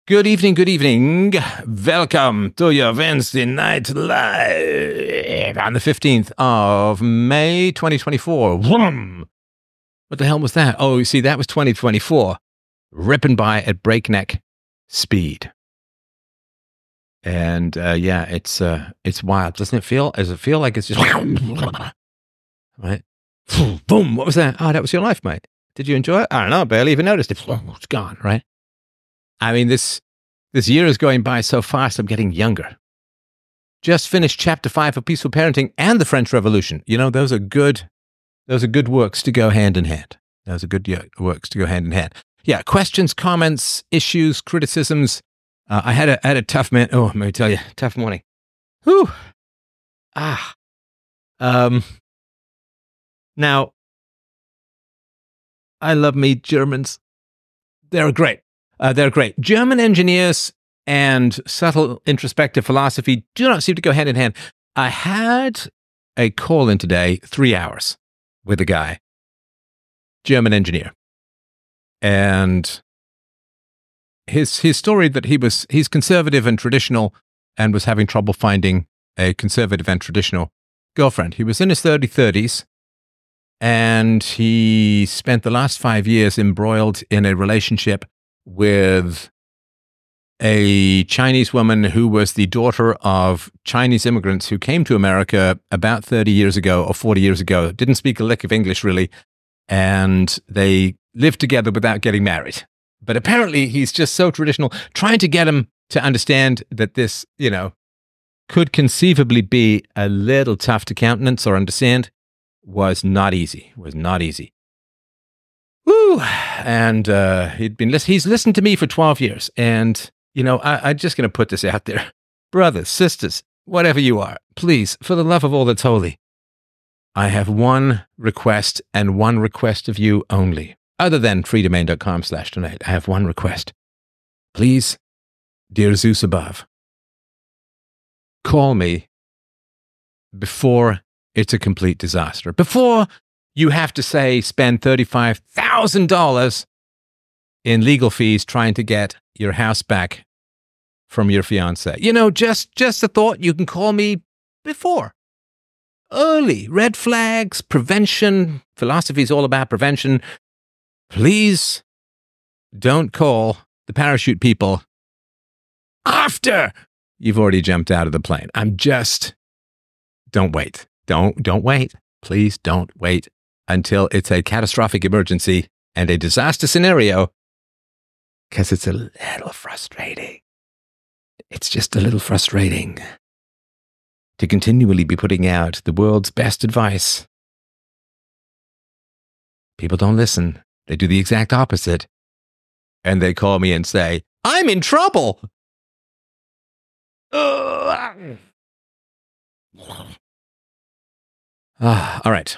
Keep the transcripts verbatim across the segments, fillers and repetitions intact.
Good evening, good evening. Welcome to your Wednesday Night Live on the fifteenth of May, twenty twenty-four. Vroom. What the hell was that? Oh, you see, that was twenty twenty-four. Ripping by at breakneck speed. And uh, yeah, it's uh, it's wild. Doesn't it feel? Does it feel like it's just... right? Boom. What was that? Oh, that was your life, mate. Did you enjoy it? I don't know. I barely even noticed it. It's gone, right? I mean, this this year is going by so fast, I'm getting younger. Just finished chapter five of Peaceful Parenting and the French Revolution. You know, those are good, those are good works to go hand in hand. Those are good yeah, works to go hand in hand. Yeah, questions, comments, issues, criticisms. Uh, I had a, I had a tough man. Oh, let me tell you, tough morning. Whew. Ah. Um. Now, I love me Germans. They're great. Uh, they're great. German engineers and subtle introspective philosophy do not seem to go hand in hand. I had a call in today, three hours, with a guy, German engineer. And his his story that he was, he's conservative and traditional and was having trouble finding a conservative and traditional girlfriend. He was in his early thirties and he spent the last five years embroiled in a relationship with a Chinese woman who was the daughter of Chinese immigrants who came to America about thirty years ago or forty years ago, didn't speak a lick of English really, and they lived together without getting married. But apparently he's just so traditional, trying to get him to understand that this, you know, could conceivably be a little tough to countenance or understand was not easy, was not easy. Woo! And uh, he'd been listen- he's listened to me for twelve years. And, you know, I- I'm just going to put this out there. Brothers, sisters, whatever you are, please, for the love of all that's holy, I have one request and one request of you only. Other than freedomain.com slash donate, I have one request. Please, dear Zeus above, call me before it's a complete disaster. Before you have to say spend thirty-five thousand dollars in legal fees trying to get your house back from your fiancé. You know, just, just a thought, you can call me before. Early. Red flags, prevention. Philosophy is all about prevention. Please don't call the parachute people after you've already jumped out of the plane. I'm just, don't wait. Don't, don't wait. Please don't wait until it's a catastrophic emergency and a disaster scenario, because it's a little frustrating. It's just a little frustrating to continually be putting out the world's best advice. People don't listen. They do the exact opposite. And they call me and say, I'm in trouble. Uh, ah, all right.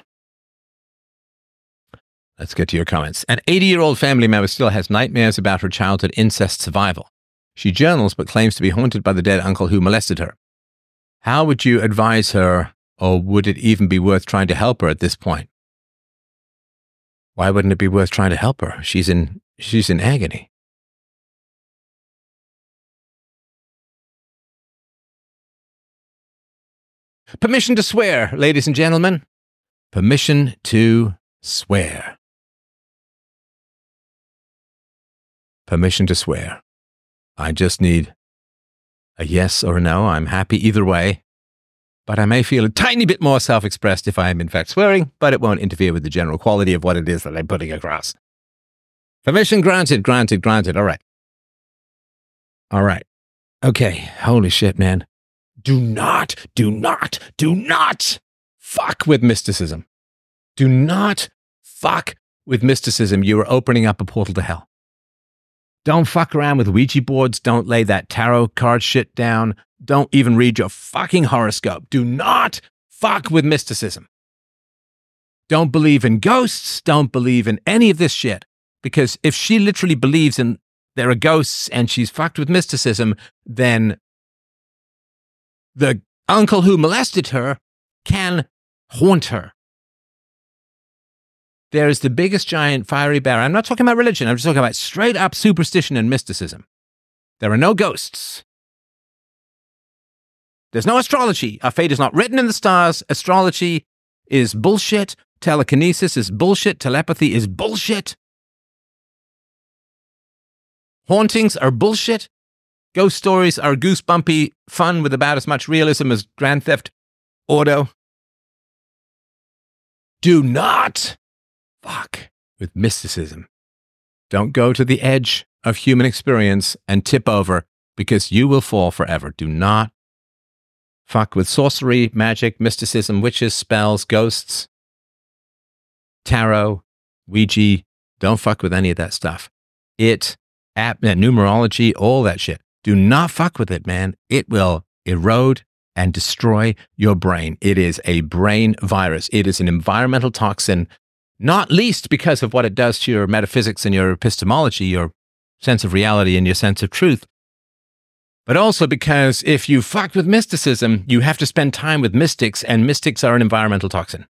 Let's get to your comments. An eighty-year-old family member still has nightmares about her childhood incest survival. She journals but claims to be haunted by the dead uncle who molested her. How would you advise her, or would it even be worth trying to help her at this point? Why wouldn't it be worth trying to help her? She's in, she's in agony. Permission to swear, ladies and gentlemen. Permission to swear. Permission to swear. I just need a yes or a no. I'm happy either way, but I may feel a tiny bit more self-expressed if I am in fact swearing, but it won't interfere with the general quality of what it is that I'm putting across. Permission granted, granted, granted. All right. All right. Okay. Holy shit, man. Do not, do not, do not fuck with mysticism. Do not fuck with mysticism. You are opening up a portal to hell. Don't fuck around with Ouija boards. Don't lay that tarot card shit down. Don't even read your fucking horoscope. Do not fuck with mysticism. Don't believe in ghosts. Don't believe in any of this shit. Because if she literally believes in there are ghosts and she's fucked with mysticism, then the uncle who molested her can haunt her. There is the biggest giant fiery bear. I'm not talking about religion. I'm just talking about straight up superstition and mysticism. There are no ghosts. There's no astrology. Our fate is not written in the stars. Astrology is bullshit. Telekinesis is bullshit. Telepathy is bullshit. Hauntings are bullshit. Ghost stories are goosebumpy fun with about as much realism as Grand Theft Auto. Do not fuck with mysticism. Don't go to the edge of human experience and tip over, because you will fall forever. Do not fuck with sorcery, magic, mysticism, witches, spells, ghosts, tarot, Ouija. Don't fuck with any of that stuff. It, app, numerology, all that shit. Do not fuck with it, man. It will erode and destroy your brain. It is a brain virus. It is an environmental toxin, not least because of what it does to your metaphysics and your epistemology, your sense of reality and your sense of truth. But also because if you fuck with mysticism, you have to spend time with mystics, and mystics are an environmental toxin.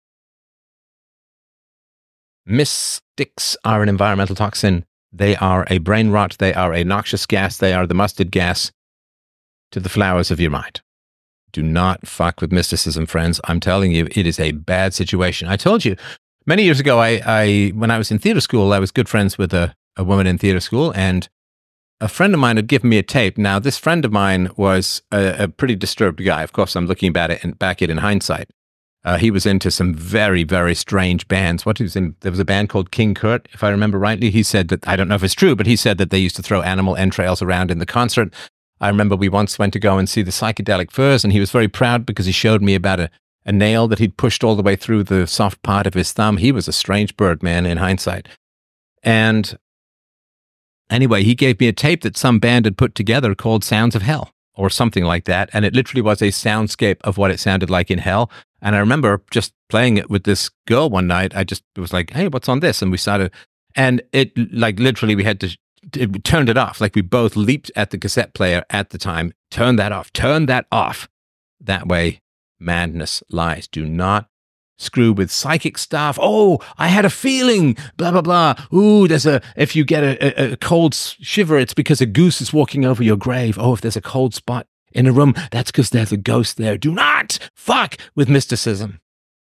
Mystics are an environmental toxin. They are a brain rot. They are a noxious gas. They are the mustard gas to the flowers of your mind. Do not fuck with mysticism, friends. I'm telling you, it is a bad situation. I told you many years ago, I, I when I was in theater school, I was good friends with a, a woman in theater school, and a friend of mine had given me a tape. Now, this friend of mine was a, a pretty disturbed guy. Of course, I'm looking back at it, back at it in hindsight. Uh, he was into some very, very strange bands. What he was in? There was a band called King Kurt, if I remember rightly. He said that, I don't know if it's true, but he said that they used to throw animal entrails around in the concert. I remember we once went to go and see the Psychedelic Furs, and he was very proud because he showed me about a, a nail that he'd pushed all the way through the soft part of his thumb. He was a strange bird, man, in hindsight. And anyway, he gave me a tape that some band had put together called Sounds of Hell, or something like that. And it literally was a soundscape of what it sounded like in hell. And I remember just playing it with this girl one night. I just was like, hey, what's on this? And we started, and it, like, literally we had to, it turned it off. Like, we both leaped at the cassette player at the time. Turn that off. Turn that off. That way, madness lies. Do not screw with psychic stuff. Oh, I had a feeling, blah, blah, blah. Ooh, there's a, if you get a, a, a cold shiver, it's because a goose is walking over your grave. Oh, if there's a cold spot in a room, that's because there's a ghost there. Do not fuck with mysticism.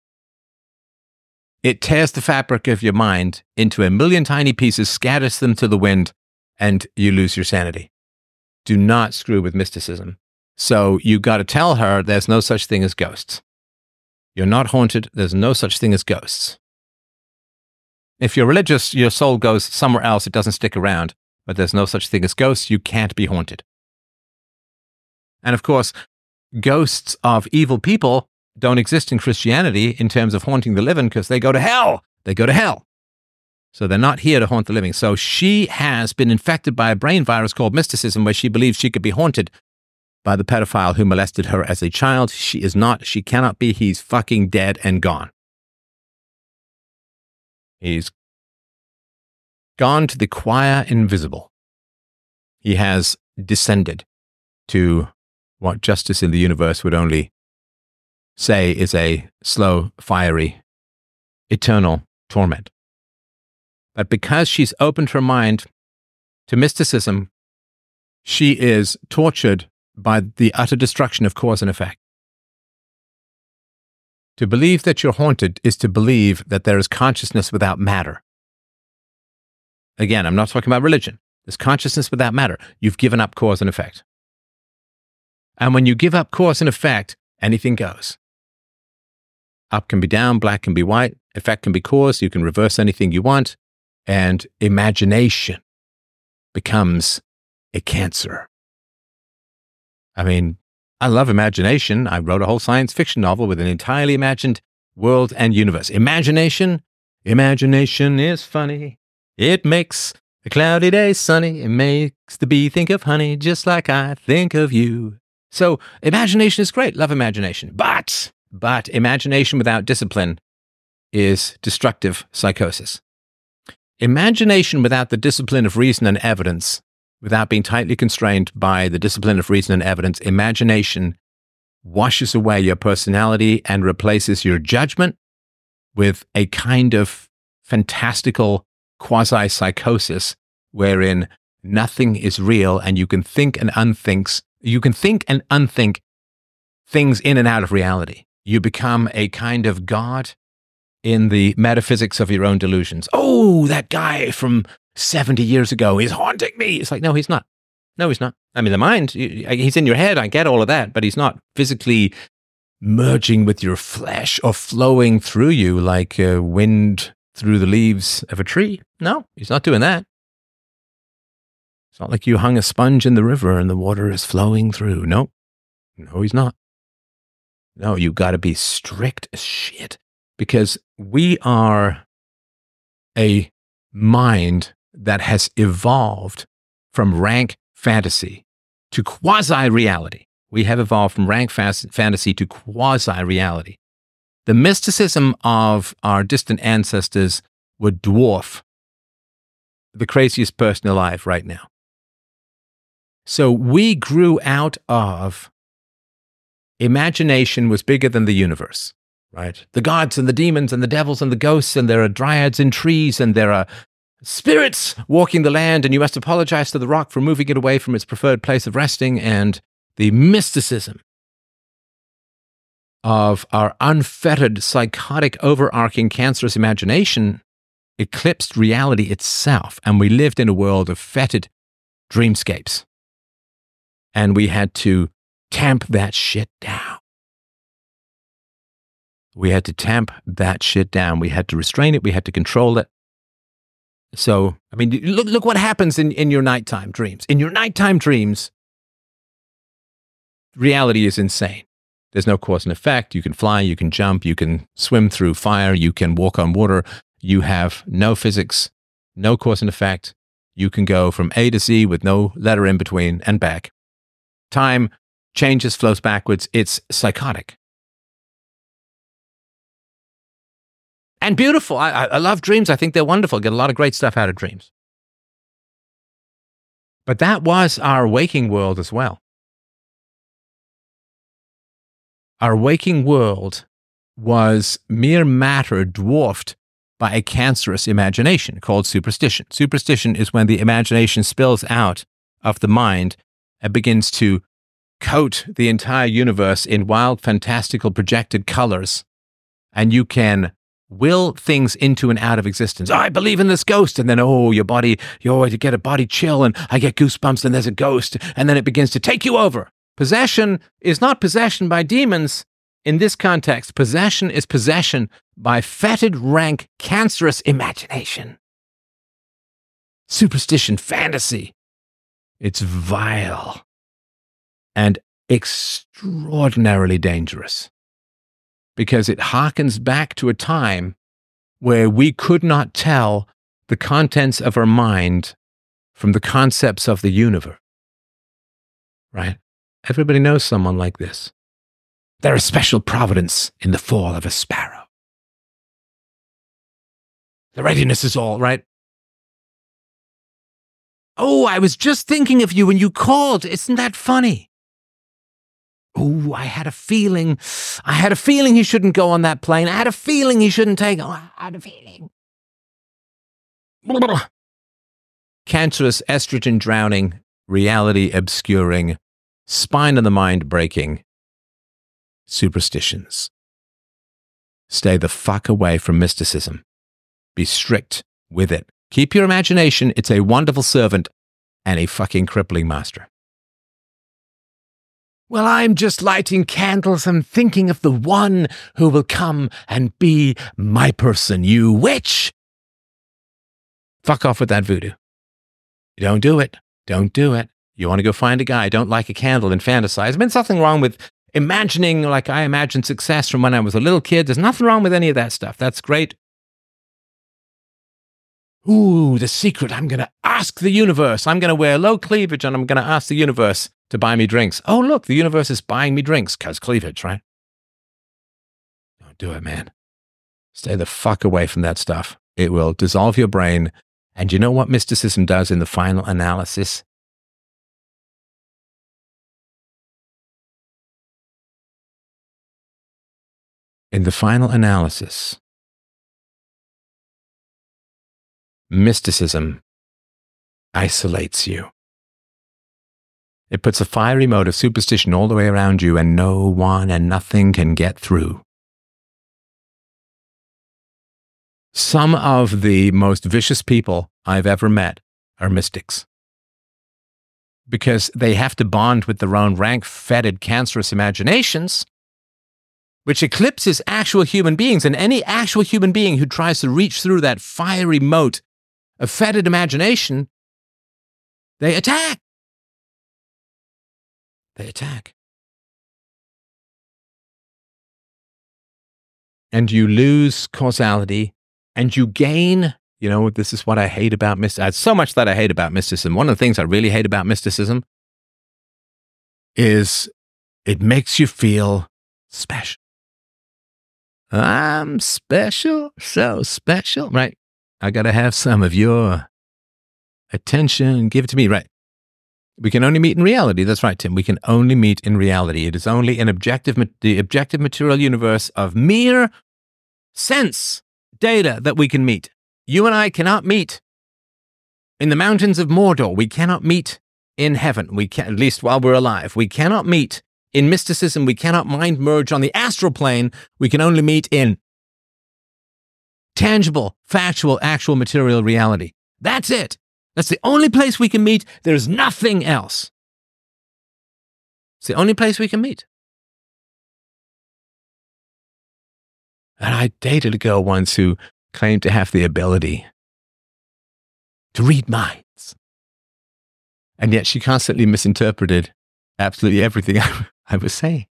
It tears the fabric of your mind into a million tiny pieces, scatters them to the wind, and you lose your sanity. Do not screw with mysticism. So you got to tell her there's no such thing as ghosts. You're not haunted. There's no such thing as ghosts. If you're religious, your soul goes somewhere else. It doesn't stick around. But there's no such thing as ghosts. You can't be haunted. And of course, ghosts of evil people don't exist in Christianity in terms of haunting the living, because they go to hell. They go to hell. So they're not here to haunt the living. So she has been infected by a brain virus called mysticism, where she believes she could be haunted by the pedophile who molested her as a child. She is not. She cannot be. He's fucking dead and gone. He's gone to the choir invisible. He has descended to what justice in the universe would only say is a slow, fiery, eternal torment. But because she's opened her mind to mysticism, she is tortured by the utter destruction of cause and effect. To believe that you're haunted is to believe that there is consciousness without matter. Again, I'm not talking about religion. There's consciousness without matter. You've given up cause and effect. And when you give up cause and effect, anything goes. Up can be down, black can be white, effect can be cause, you can reverse anything you want, and imagination becomes a cancer. I mean, I love imagination. I wrote a whole science fiction novel with an entirely imagined world and universe. Imagination, imagination is funny. It makes a cloudy day sunny. It makes the bee think of honey just like I think of you. So imagination is great. Love imagination. But, but imagination without discipline is destructive psychosis. Imagination without the discipline of reason and evidence, without being tightly constrained by the discipline of reason and evidence, imagination washes away your personality and replaces your judgment with a kind of fantastical quasi-psychosis wherein nothing is real, and you can think and unthinks, you can think and unthink things in and out of reality. You become a kind of god in the metaphysics of your own delusions. Oh, that guy from seventy years ago is haunting me. It's like, no, he's not. No, he's not. I mean, the mind, he's in your head. I get all of that, but he's not physically merging with your flesh or flowing through you like uh, wind through the leaves of a tree. No, he's not doing that. It's not like you hung a sponge in the river and the water is flowing through. No, no, he's not. No, you got to be strict as shit, because we are a mind that has evolved from rank fantasy to quasi-reality. We have evolved from rank fas- fantasy to quasi-reality. The mysticism of our distant ancestors would dwarf the craziest person alive right now. So we grew out of imagination was bigger than the universe, right? The gods and the demons and the devils and the ghosts, and there are dryads in trees, and there are spirits walking the land, and you must apologize to the rock for moving it away from its preferred place of resting, and the mysticism of our unfettered, psychotic, overarching, cancerous imagination eclipsed reality itself, and we lived in a world of fetid dreamscapes. And we had to tamp that shit down. We had to tamp that shit down. We had to restrain it. We had to control it. So, I mean, look, look what happens in, in your nighttime dreams. In your nighttime dreams, reality is insane. There's no cause and effect. You can fly, you can jump, you can swim through fire, you can walk on water. You have no physics, no cause and effect. You can go from A to Z with no letter in between and back. Time changes, flows backwards. It's psychotic. And beautiful. I, I love dreams. I think they're wonderful. I get a lot of great stuff out of dreams. But that was our waking world as well. Our waking world was mere matter dwarfed by a cancerous imagination called superstition. Superstition is when the imagination spills out of the mind and begins to coat the entire universe in wild, fantastical, projected colors, and you can will things into and out of existence. Oh, I believe in this ghost, and then, oh, your body, you always get a body chill, and I get goosebumps, and there's a ghost, and then it begins to take you over. Possession is not possession by demons in this context. Possession is possession by fetid, rank, cancerous imagination. Superstition, fantasy. It's vile and extraordinarily dangerous because it harkens back to a time where we could not tell the contents of our mind from the concepts of the universe. Right? Everybody knows someone like this. There is special providence in the fall of a sparrow. The readiness is all, right? Oh, I was just thinking of you when you called. Isn't that funny? Oh, I had a feeling. I had a feeling he shouldn't go on that plane. I had a feeling he shouldn't take. Oh, I had a feeling. Cancerous, estrogen drowning, reality obscuring, spine of the mind breaking superstitions. Stay the fuck away from mysticism. Be strict with it. Keep your imagination. It's a wonderful servant and a fucking crippling master. Well, I'm just lighting candles and thinking of the one who will come and be my person, you witch. Fuck off with that voodoo. Don't do it. Don't do it. You want to go find a guy, don't light a candle and fantasize. There's been something wrong with imagining like I imagined success from when I was a little kid. There's nothing wrong with any of that stuff. That's great. Ooh, the secret. I'm going to ask the universe. I'm going to wear low cleavage and I'm going to ask the universe to buy me drinks. Oh, look, the universe is buying me drinks because cleavage, right? Don't do it, man. Stay the fuck away from that stuff. It will dissolve your brain. And you know what mysticism does in the final analysis? In the final analysis, mysticism isolates you. It puts a fiery mote of superstition all the way around you, and no one and nothing can get through. Some of the most vicious people I've ever met are mystics, because they have to bond with their own rank-fetid, cancerous imaginations, which eclipses actual human beings. And any actual human being who tries to reach through that fiery mote of fetid imagination, they attack. They attack. And you lose causality, and you gain, you know, this is what I hate about mysticism. So much that I hate about mysticism. One of the things I really hate about mysticism is it makes you feel special. I'm special, so special, right? I got to have some of your attention. Give it to me, right? We can only meet in reality. That's right, Tim. We can only meet in reality. It is only an objective, the objective material universe of mere sense data that we can meet. You and I cannot meet in the mountains of Mordor. We cannot meet in heaven. We can, at least while we're alive. We cannot meet in mysticism. We cannot mind merge on the astral plane. We can only meet in tangible, factual, actual material reality. That's it. That's the only place we can meet. There's nothing else. It's the only place we can meet. And I dated a girl once who claimed to have the ability to read minds. And yet she constantly misinterpreted absolutely everything I, I was saying.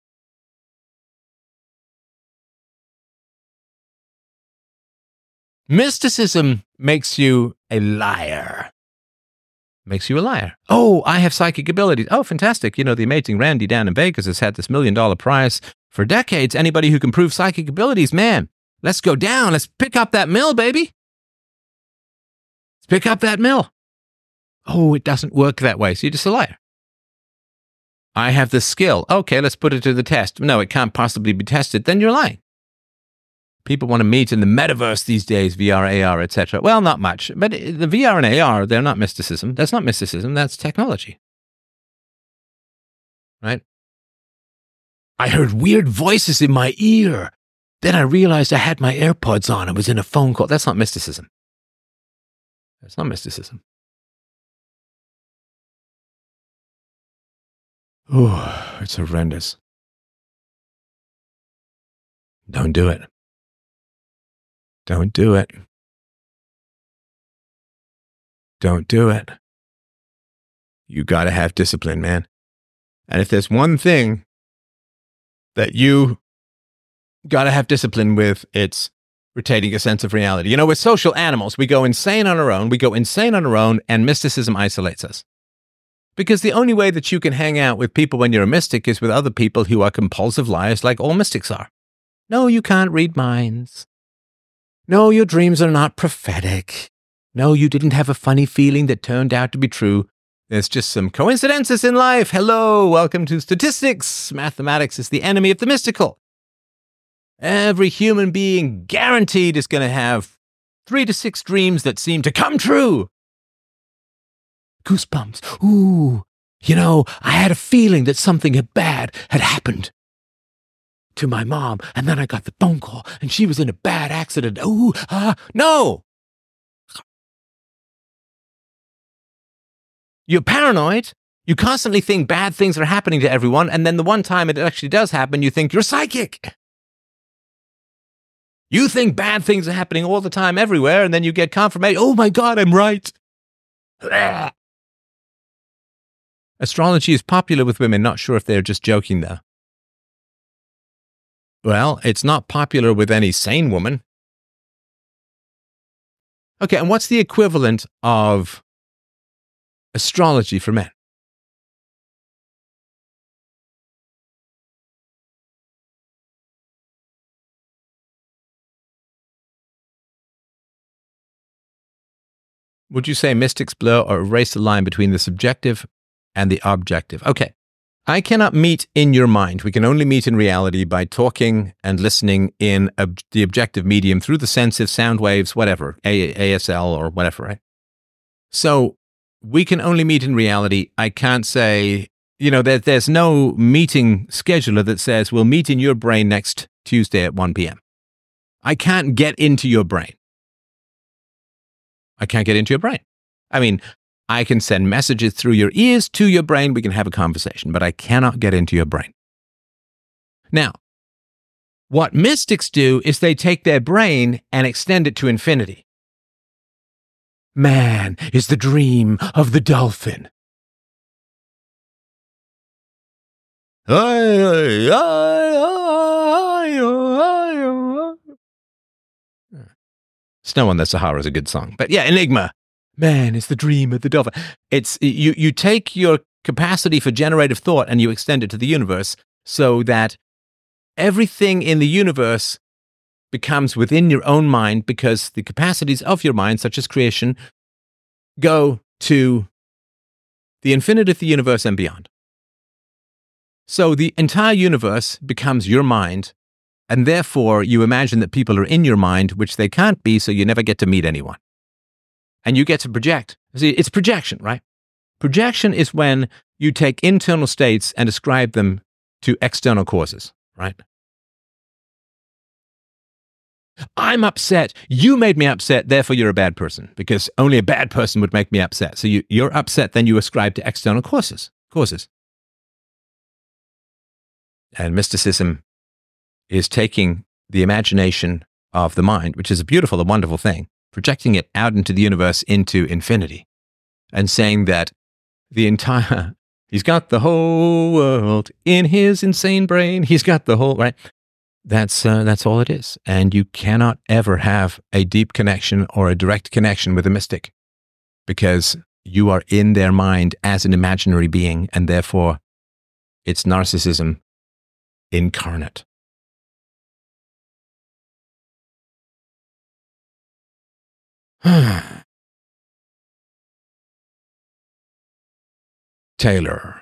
Mysticism makes you a liar. Makes you a liar. Oh, I have psychic abilities. Oh, fantastic. You know, the amazing Randy down in Vegas has had this million dollar prize for decades. Anybody who can prove psychic abilities, man, let's go down. Let's pick up that mill, baby. Let's pick up that mill. Oh, it doesn't work that way. So you're just a liar. I have the skill. Okay, let's put it to the test. No, it can't possibly be tested. Then you're lying. People want to meet in the metaverse these days, V R, A R, et cetera. Well, not much. But the V R and A R, they're not mysticism. That's not mysticism. That's technology. Right? I heard weird voices in my ear. Then I realized I had my AirPods on. I was in a phone call. That's not mysticism. That's not mysticism. Oh, it's horrendous. Don't do it. Don't do it. Don't do it. You got to have discipline, man. And if there's one thing that you got to have discipline with, it's retaining a sense of reality. You know, we're social animals. We go insane on our own. We go insane on our own, and mysticism isolates us. Because the only way that you can hang out with people when you're a mystic is with other people who are compulsive liars like all mystics are. No, you can't read minds. No, your dreams are not prophetic. No, you didn't have a funny feeling that turned out to be true. There's just some coincidences in life. Hello, welcome to statistics. Mathematics is the enemy of the mystical. Every human being guaranteed is going to have three to six dreams that seem to come true. Goosebumps. Ooh, you know, I had a feeling that something bad had happened to my mom, and then I got the phone call, and she was in a bad accident. Ooh, ah, no! You're paranoid. You constantly think bad things are happening to everyone, and then the one time it actually does happen, you think you're psychic. You think bad things are happening all the time everywhere, and then you get confirmation. Oh my God, I'm right. Astrology is popular with women. Not sure if they're just joking, though. Well, it's not popular with any sane woman. Okay, and what's the equivalent of astrology for men? Would you say mystics blur or erase the line between the subjective and the objective? Okay. I cannot meet in your mind. We can only meet in reality by talking and listening in ob- the objective medium through the senses, sound waves, whatever, A- ASL or whatever, right? So we can only meet in reality. I can't say, you know, there, there's no meeting scheduler that says we'll meet in your brain next Tuesday at one p.m. I can't get into your brain. I can't get into your brain. I mean, I can send messages through your ears to your brain. We can have a conversation, but I cannot get into your brain. Now, what mystics do is they take their brain and extend it to infinity. Man is the dream of the dolphin. Snow on the Sahara is a good song. But yeah, Enigma. Man is the dream of the dolphin. It's you, you take your capacity for generative thought and you extend it to the universe so that everything in the universe becomes within your own mind because the capacities of your mind, such as creation, go to the infinite of the universe and beyond. So the entire universe becomes your mind, and therefore you imagine that people are in your mind, which they can't be, so you never get to meet anyone. And you get to project. See, it's projection, right? Projection is when you take internal states and ascribe them to external causes, right? I'm upset. You made me upset, therefore you're a bad person, because only a bad person would make me upset. So you, you're upset, then you ascribe to external causes. causes. And mysticism is taking the imagination of the mind, which is a beautiful and wonderful thing, projecting it out into the universe, into infinity, and saying that the entire, he's got the whole world in his insane brain. He's got the whole, right? That's, uh, that's all it is. And you cannot ever have a deep connection or a direct connection with a mystic because you are in their mind as an imaginary being, and therefore it's narcissism incarnate. Taylor.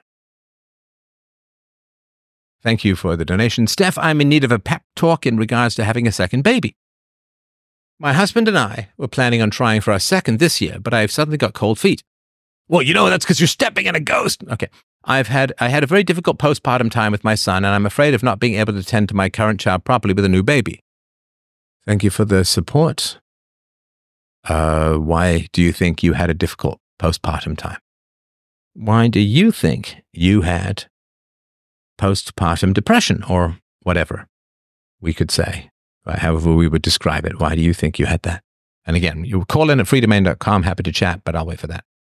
Thank you for the donation. Steph, I'm in need of a pep talk in regards to having a second baby. My husband and I were planning on trying for our second this year, but I've suddenly got cold feet. Well, you know, that's because you're stepping in a ghost. Okay. I've had, I had a very difficult postpartum time with my son, and I'm afraid of not being able to tend to my current child properly with a new baby. Thank you for the support. Uh, why do you think you had a difficult postpartum time? Why do you think you had postpartum depression, or whatever we could say, or however we would describe it? Why do you think you had that? And again, you call in at free domain dot com, happy to chat, but I'll wait for that.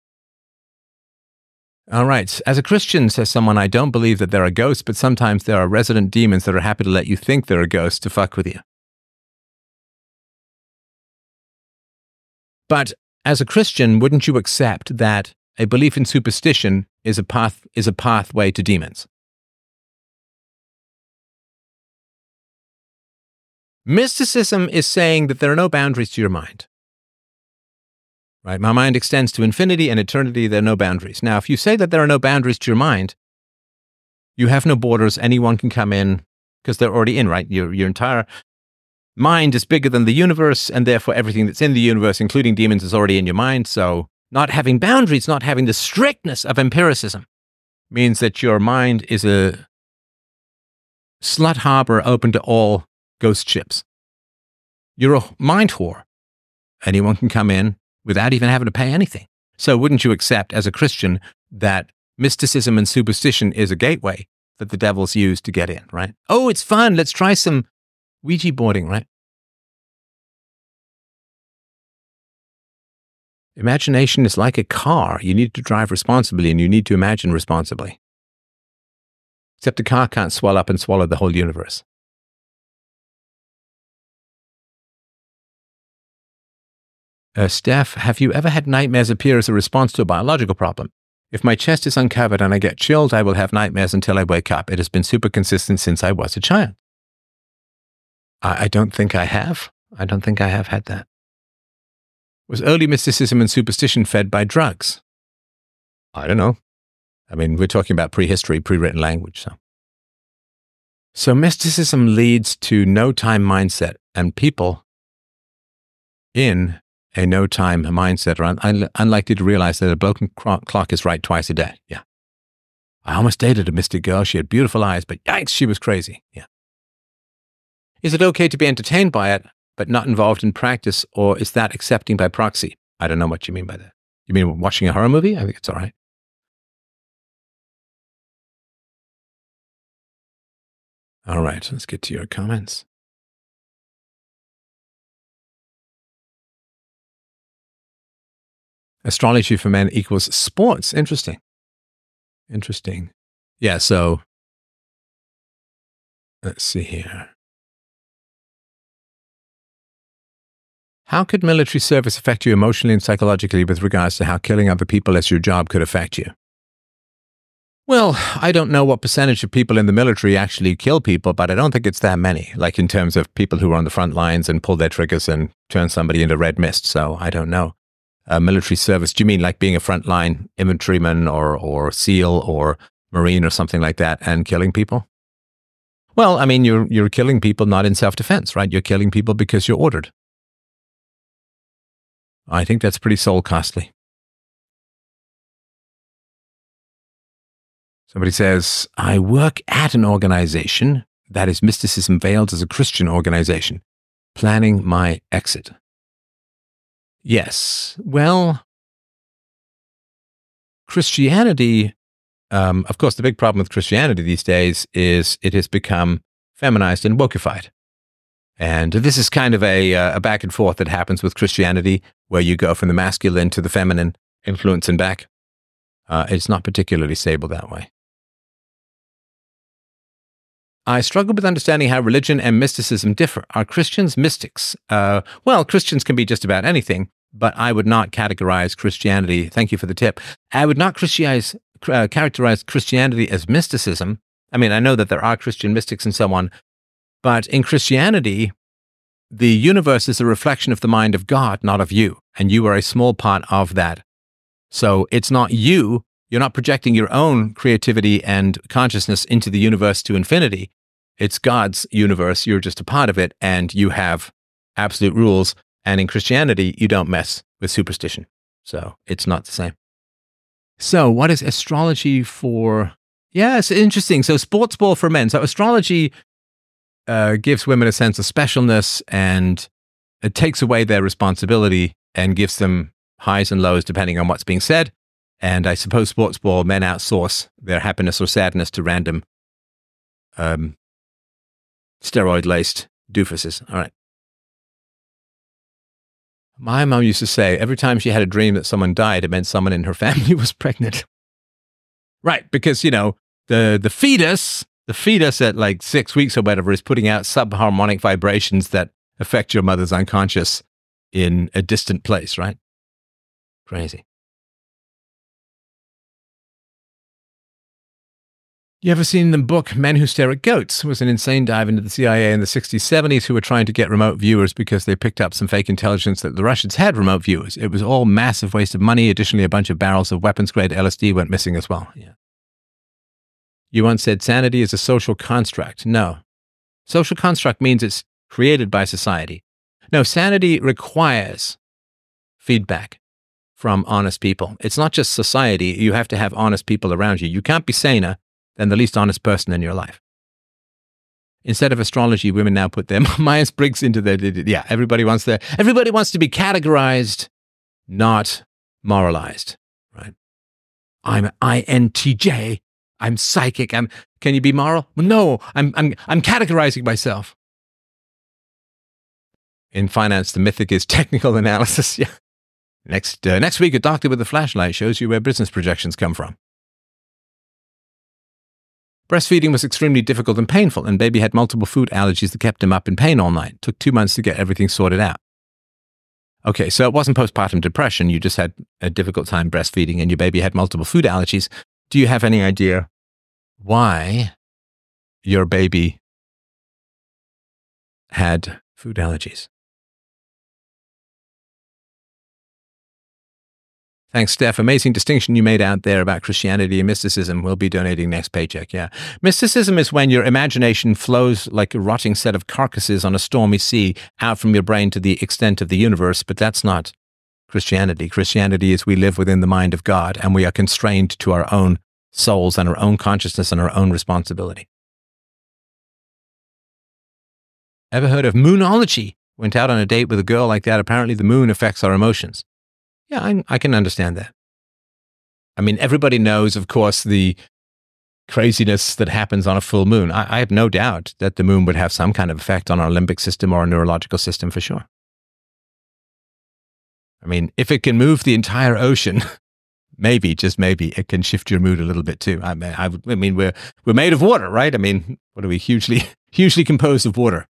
All right. As a Christian, says someone, I don't believe that there are ghosts, but sometimes there are resident demons that are happy to let you think they're a ghost to fuck with you. But as a Christian, wouldn't you accept that a belief in superstition is a path, is a pathway to demons? Mysticism is saying that there are no boundaries to your mind. Right? My mind extends to infinity and eternity. There are no boundaries. Now, if you say that there are no boundaries to your mind, you have no borders. Anyone can come in because they're already in, right? Your, your entire mind is bigger than the universe, and therefore everything that's in the universe, including demons, is already in your mind. So not having boundaries, not having the strictness of empiricism, means that your mind is a slut harbor open to all ghost ships. You're a mind whore. Anyone can come in without even having to pay anything. So wouldn't you accept as a Christian that mysticism and superstition is a gateway that the devils use to get in, right? Oh, it's fun. Let's try some Ouija boarding, right? Imagination is like a car. You need to drive responsibly and you need to imagine responsibly. Except a car can't swell up and swallow the whole universe. Uh, Steph, have you ever had nightmares appear as a response to a biological problem? If my chest is uncovered and I get chilled, I will have nightmares until I wake up. It has been super consistent since I was a child. I, I don't think I have. I don't think I have had that. Was early mysticism and superstition fed by drugs? I don't know. I mean, we're talking about prehistory, pre-written language. So, so mysticism leads to no time mindset and people in a no-time mindset, or un- un- unlikely to realize that a broken cro- clock is right twice a day. Yeah. I almost dated a mystic girl. She had beautiful eyes, but yikes, she was crazy. Yeah. Is it okay to be entertained by it, but not involved in practice, or is that accepting by proxy? I don't know what you mean by that. You mean watching a horror movie? I think it's all right. All right, let's get to your comments. Astrology for men equals sports. Interesting. Interesting. Yeah, so let's see here. How could military service affect you emotionally and psychologically with regards to how killing other people as your job could affect you? Well, I don't know what percentage of people in the military actually kill people, but I don't think it's that many, like in terms of people who are on the front lines and pull their triggers and turn somebody into red mist. So I don't know. Uh, military service, do you mean like being a frontline infantryman or, or SEAL or Marine or something like that and killing people? Well, I mean, you're, you're killing people not in self-defense, right? You're killing people because you're ordered. I think that's pretty soul costly. Somebody says, I work at an organization that is mysticism veiled as a Christian organization, planning my exit. Yes. Well, Christianity, um, of course, the big problem with Christianity these days is it has become feminized and wokeified. And this is kind of a, a back and forth that happens with Christianity, where you go from the masculine to the feminine influence and back. Uh, it's not particularly stable that way. I struggle with understanding how religion and mysticism differ. Are Christians mystics? Uh, well, Christians can be just about anything, but I would not categorize Christianity. Thank you for the tip. I would not Christianize, uh, characterize Christianity as mysticism. I mean, I know that there are Christian mystics and so on, but in Christianity, the universe is a reflection of the mind of God, not of you, and you are a small part of that. So it's not you. You're not projecting your own creativity and consciousness into the universe to infinity. It's God's universe. You're just a part of it, and you have absolute rules. And in Christianity, you don't mess with superstition. So it's not the same. So what is astrology for? Yeah, it's interesting. So sports ball for men. So astrology uh, gives women a sense of specialness, and it takes away their responsibility and gives them highs and lows depending on what's being said. And I suppose sports ball men outsource their happiness or sadness to random um, steroid-laced doofuses. All right. My mom used to say every time she had a dream that someone died, it meant someone in her family was pregnant. Right, because, you know, the, the fetus, the fetus at like six weeks or whatever is putting out subharmonic vibrations that affect your mother's unconscious in a distant place, right? Crazy. You ever seen the book Men Who Stare at Goats? It was an insane dive into the C I A in the sixties, seventies who were trying to get remote viewers because they picked up some fake intelligence that the Russians had remote viewers. It was all massive waste of money. Additionally, a bunch of barrels of weapons-grade L S D went missing as well. Yeah. You once said sanity is a social construct. No. Social construct means it's created by society. No, sanity requires feedback from honest people. It's not just society. You have to have honest people around you. You can't be saner than the least honest person in your life. Instead of astrology, women now put their Myers-Briggs into their, yeah, everybody wants their, everybody wants to be categorized, not moralized, right? I'm I N T J, I'm psychic, I'm, can you be moral? Well, no, I'm, I'm, I'm categorizing myself. In finance, the mythic is technical analysis, yeah. Next, uh, next week, a doctor with a flashlight shows you where business projections come from. Breastfeeding was extremely difficult and painful, and baby had multiple food allergies that kept him up in pain all night. It took two months to get everything sorted out. Okay, so it wasn't postpartum depression. You just had a difficult time breastfeeding, and your baby had multiple food allergies. Do you have any idea why your baby had food allergies? Thanks, Steph. Amazing distinction you made out there about Christianity and mysticism. We'll be donating next paycheck, yeah. Mysticism is when your imagination flows like a rotting set of carcasses on a stormy sea out from your brain to the extent of the universe, but that's not Christianity. Christianity is we live within the mind of God, and we are constrained to our own souls and our own consciousness and our own responsibility. Ever heard of moonology? Went out on a date with a girl like that. Apparently the moon affects our emotions. Yeah, I, I can understand that. I mean, everybody knows, of course, the craziness that happens on a full moon. I, I have no doubt that the moon would have some kind of effect on our limbic system or our neurological system for sure. I mean, if it can move the entire ocean, maybe, just maybe, it can shift your mood a little bit too. I mean, I, I mean, we're we're made of water, right? I mean, what are we? Hugely, hugely composed of water.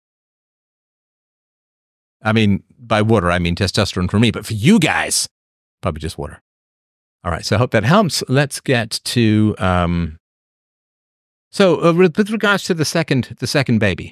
I mean, by water, I mean testosterone for me, but for you guys, probably just water. All right, so I hope that helps. Let's get to um, so uh, with regards to the second the second baby.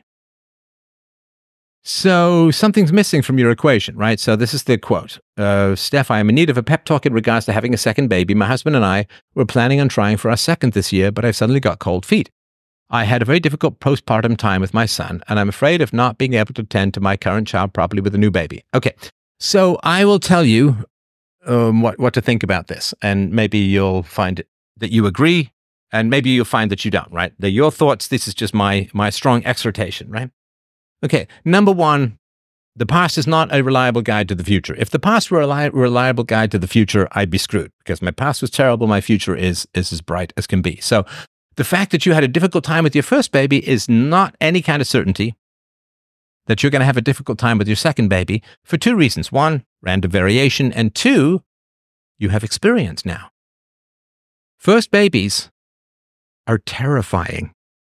So something's missing from your equation, right? So this is the quote. Uh, Steph, I am in need of a pep talk in regards to having a second baby. My husband and I were planning on trying for our second this year, but I've suddenly got cold feet. I had a very difficult postpartum time with my son, and I'm afraid of not being able to tend to my current child properly with a new baby. Okay, so I will tell you um, what, what to think about this, and maybe you'll find that you agree, and maybe you'll find that you don't, right? They're your thoughts. This is just my my strong exhortation, right? Okay, number one, the past is not a reliable guide to the future. If the past were a reli- reliable guide to the future, I'd be screwed, because my past was terrible, my future is is as bright as can be. So the fact that you had a difficult time with your first baby is not any kind of certainty that you're going to have a difficult time with your second baby for two reasons. One, random variation, and two, you have experience now. First babies are terrifying.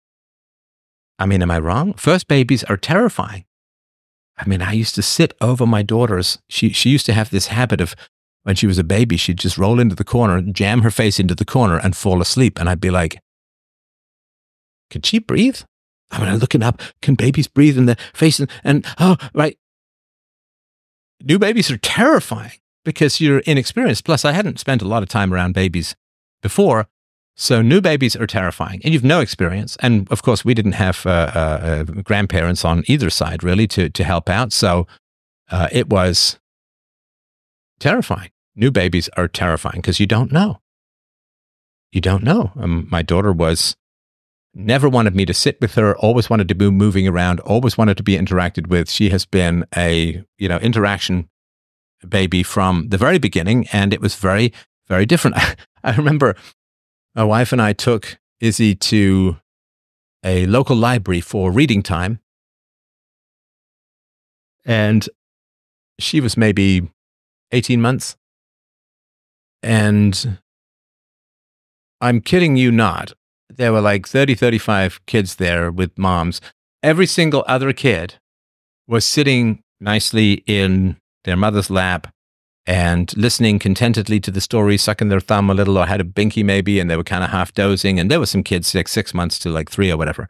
I mean, am I wrong? First babies are terrifying. I mean, I used to sit over my daughter's. She she used to have this habit of, when she was a baby, she'd just roll into the corner, jam her face into the corner, and fall asleep. And I'd be like, could she breathe? I mean, I'm looking up, can babies breathe in the face? And, and oh, right. New babies are terrifying because you're inexperienced. Plus, I hadn't spent a lot of time around babies before. So new babies are terrifying, and you've no experience. And of course, we didn't have uh, uh, grandparents on either side really to to help out. So uh, it was terrifying. New babies are terrifying because you don't know. You don't know. Um, my daughter was never wanted me to sit with her. Always wanted to be moving around. Always wanted to be interacted with. She has been a you know interaction baby from the very beginning, and it was very very different. I remember. My wife and I took Izzy to a local library for reading time, and she was maybe eighteen months. And I'm kidding you not, there were like thirty, thirty-five kids there with moms. Every single other kid was sitting nicely in their mother's lap and listening contentedly to the story, sucking their thumb a little, or had a binky maybe, and they were kind of half dozing. And there were some kids like six months to like three or whatever.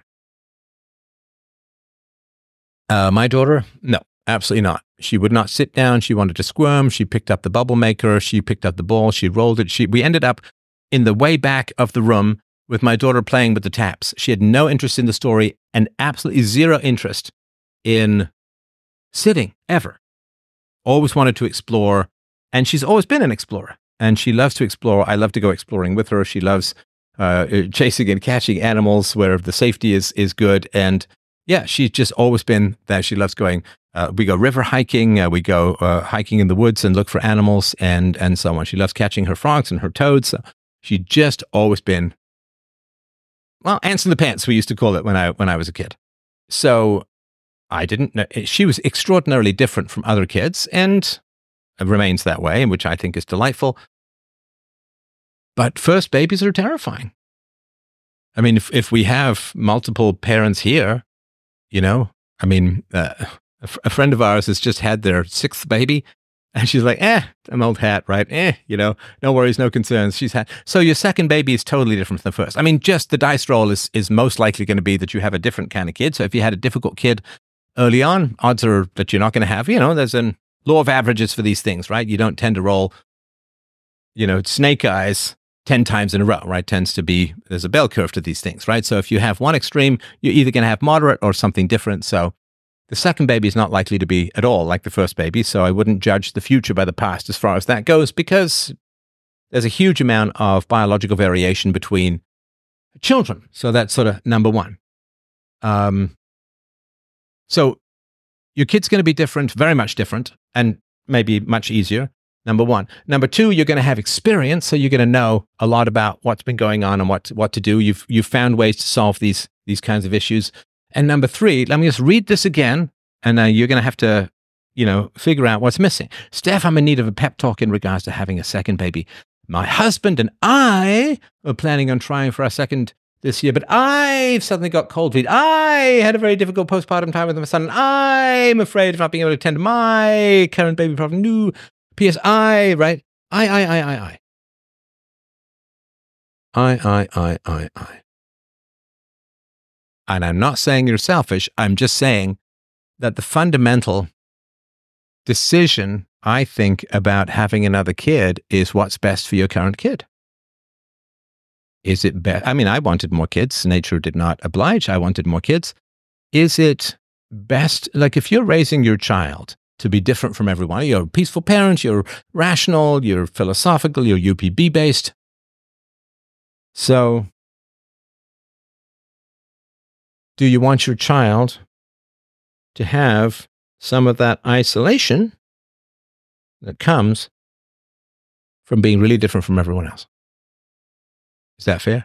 Uh, my daughter, no, absolutely not. She would not sit down. She wanted to squirm. She picked up the bubble maker. She picked up the ball. She rolled it. She, we ended up in the way back of the room with my daughter playing with the taps. She had no interest in the story and absolutely zero interest in sitting ever. Always wanted to explore. And she's always been an explorer, and she loves to explore. I love to go exploring with her. She loves uh, chasing and catching animals where the safety is is good. And yeah, she's just always been that. She loves going. Uh, we go river hiking. Uh, we go uh, hiking in the woods and look for animals and and so on. She loves catching her frogs and her toads. So she just always been, well, ants in the pants, we used to call it when I when I was a kid. So I didn't know. She was extraordinarily different from other kids, and remains that way, which I think is delightful. But first babies are terrifying. I mean, if if we have multiple parents here, you know, I mean, uh, a, f- a friend of ours has just had their sixth baby, and she's like, eh, an old hat, right? Eh, you know, no worries, no concerns. She's had, so your second baby is totally different from the first. I mean, just the dice roll is is most likely going to be that you have a different kind of kid. So if you had a difficult kid early on, odds are that you're not going to have, you know, there's an law of averages for these things, right? You don't tend to roll, you know, snake eyes ten times in a row, right? Tends to be, there's a bell curve to these things, right? So if you have one extreme, you're either going to have moderate or something different. So The second baby is not likely to be at all like the first baby, so I wouldn't judge the future by the past as far as that goes, because there's a huge amount of biological variation between children. So that's sort of number one. Um, so your kid's going to be different, very much different, and maybe much easier. Number one. Number two, you're going to have experience, so you're going to know a lot about what's been going on and what what to do. You've you've found ways to solve these these kinds of issues. And number three, let me just read this again, and uh, you're going to have to, you know, figure out what's missing. Steph, I'm in need of a pep talk in regards to having a second baby. My husband and I were planning on trying for our second this year, but I've suddenly got cold feet. I had a very difficult postpartum time with my son, and I'm afraid of not being able to attend to my current baby problem. No. P S I, right? I, I, I, I, I. I, I, I, I, I. And I'm not saying you're selfish. I'm just saying that the fundamental decision, I think, about having another kid is what's best for your current kid. Is it best? I mean, I wanted more kids. Nature did not oblige. I wanted more kids. Is it best, like if you're raising your child to be different from everyone, you're a peaceful parent, you're rational, you're philosophical, you're U P B based. So, do you want your child to have some of that isolation that comes from being really different from everyone else? Is that fair?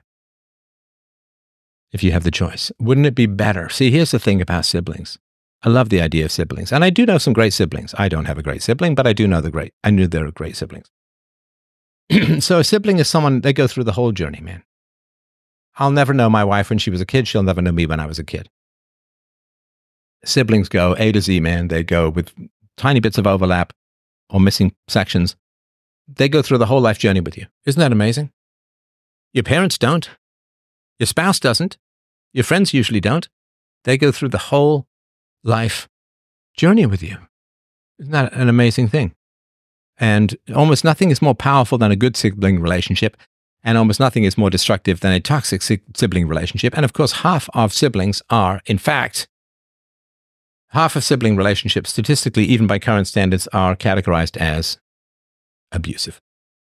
If you have the choice, wouldn't it be better? See, here's the thing about siblings. I love the idea of siblings, and I do know some great siblings. I don't have a great sibling, but I do know the great. I knew there are great siblings. So a sibling is someone, they go through the whole journey, man. I'll never know my wife when she was a kid. She'll never know me when I was a kid. Siblings go A to Z, man. They go with tiny bits of overlap or missing sections. They go through the whole life journey with you. Isn't that amazing? Your parents don't. Your spouse doesn't. Your friends usually don't. They go through the whole life journey with you. Isn't that an amazing thing? And almost nothing is more powerful than a good sibling relationship, and almost nothing is more destructive than a toxic sibling relationship. And of course, half of siblings are, in fact, half of sibling relationships, statistically, even by current standards, are categorized as abusive.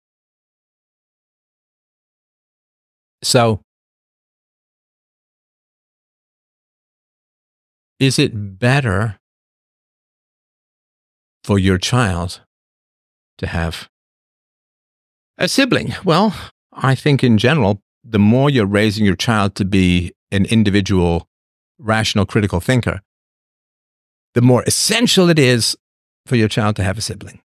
So, is it better for your child to have a sibling? Well, I think in general, the more you're raising your child to be an individual, rational, critical thinker, the more essential it is for your child to have a sibling.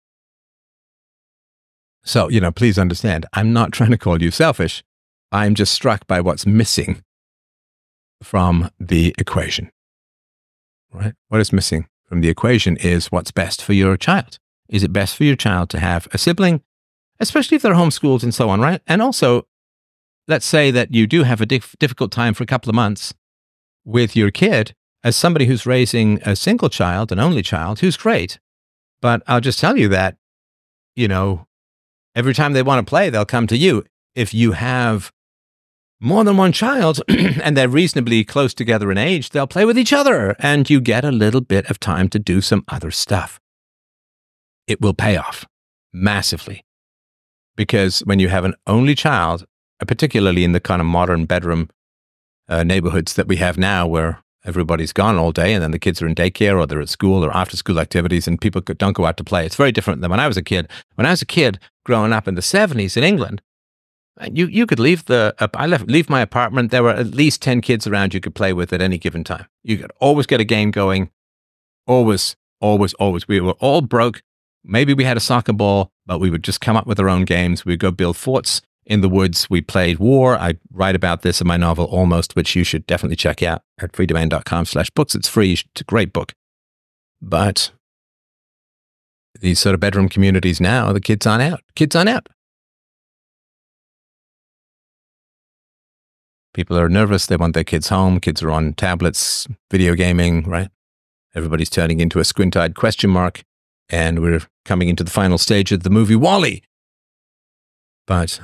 So, you know, please understand, I'm not trying to call you selfish. I'm just struck by what's missing from the equation. Right? What is missing from the equation is what's best for your child. Is it best for your child to have a sibling, especially if they're homeschooled and so on, right? And also, let's say that you do have a dif- difficult time for a couple of months with your kid. As somebody who's raising a single child, an only child, who's great. But I'll just tell you that, you know, every time they want to play, they'll come to you. If you have more than one child and they're reasonably close together in age, they'll play with each other and you get a little bit of time to do some other stuff. It will pay off massively, because when you have an only child, particularly in the kind of modern bedroom uh, neighborhoods that we have now, where everybody's gone all day and then the kids are in daycare or they're at school or after school activities and people don't go out to play. It's very different than when I was a kid. When I was a kid growing up in the seventies in England, You you could leave the uh, I left leave my apartment. There were at least ten kids around you could play with at any given time. You could always get a game going. Always, always, always. We were all broke. Maybe we had a soccer ball, but we would just come up with our own games. We'd go build forts in the woods. We played war. I write about this in my novel Almost, which you should definitely check out at freedomain.com slash books. It's free. It's a great book. But these sort of bedroom communities now, the kids aren't out. Kids aren't out. People are nervous. They want their kids home. Kids are on tablets, video gaming, right? Everybody's turning into a squint-eyed question mark. And we're coming into the final stage of the movie WALL-E. But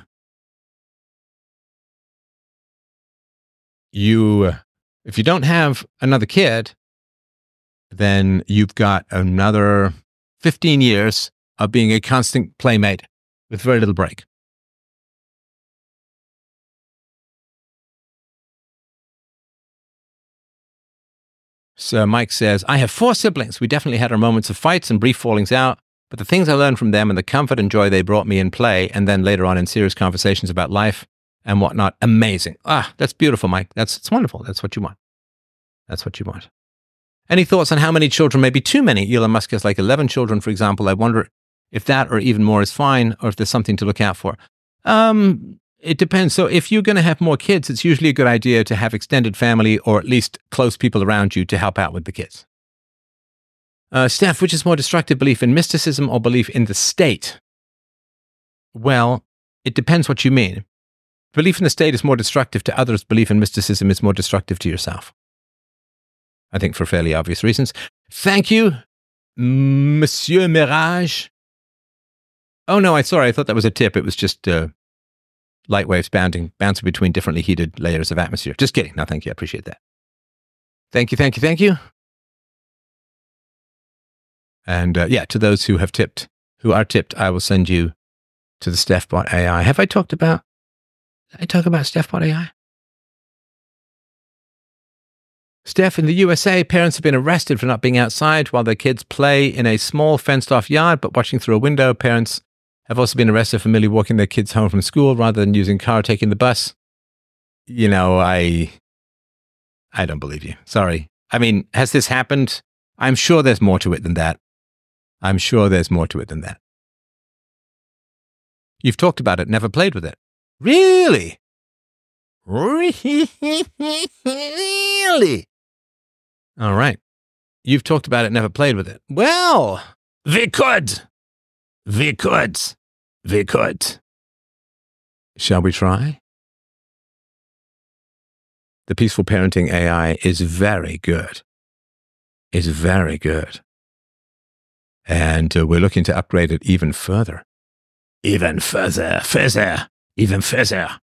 you, if you don't have another kid, then you've got another fifteen years of being a constant playmate with very little break. So Mike says, I have four siblings. We definitely had our moments of fights and brief fallings out, but the things I learned from them and the comfort and joy they brought me in play, and then later on in serious conversations about life and whatnot, amazing. Ah, that's beautiful, Mike. That's it's wonderful. That's what you want. That's what you want. Any thoughts on how many children may be too many? Elon Musk has like eleven children, for example. I wonder if that or even more is fine, or if there's something to look out for. Um, it depends. So if you're going to have more kids, it's usually a good idea to have extended family or at least close people around you to help out with the kids. Uh, Steph, which is more destructive, belief in mysticism or belief in the state? Well, it depends what you mean. Belief in the state is more destructive to others. Belief in mysticism is more destructive to yourself. I think for fairly obvious reasons. Thank you, Monsieur Mirage. Oh, no, I sorry. I thought that was a tip. It was just uh, light waves bouncing, bouncing between differently heated layers of atmosphere. Just kidding. No, thank you. I appreciate that. Thank you, thank you, thank you. And uh, yeah, to those who have tipped, who are tipped, I will send you to the StephBot A I. Have I talked about, did I talk about StephBot A I? Steph, in the U S A, parents have been arrested for not being outside while their kids play in a small fenced-off yard, but watching through a window. Parents have also been arrested for merely walking their kids home from school rather than using car or taking the bus. You know, I, I don't believe you. Sorry. I mean, has this happened? I'm sure there's more to it than that. I'm sure there's more to it than that. You've talked about it, never played with it. Really? Really? All right. You've talked about it, never played with it. Well, we could. We could. We could. Shall we try? The Peaceful Parenting A I is very good. It's very good. And uh, we're looking to upgrade it even further. Even further, further, even further.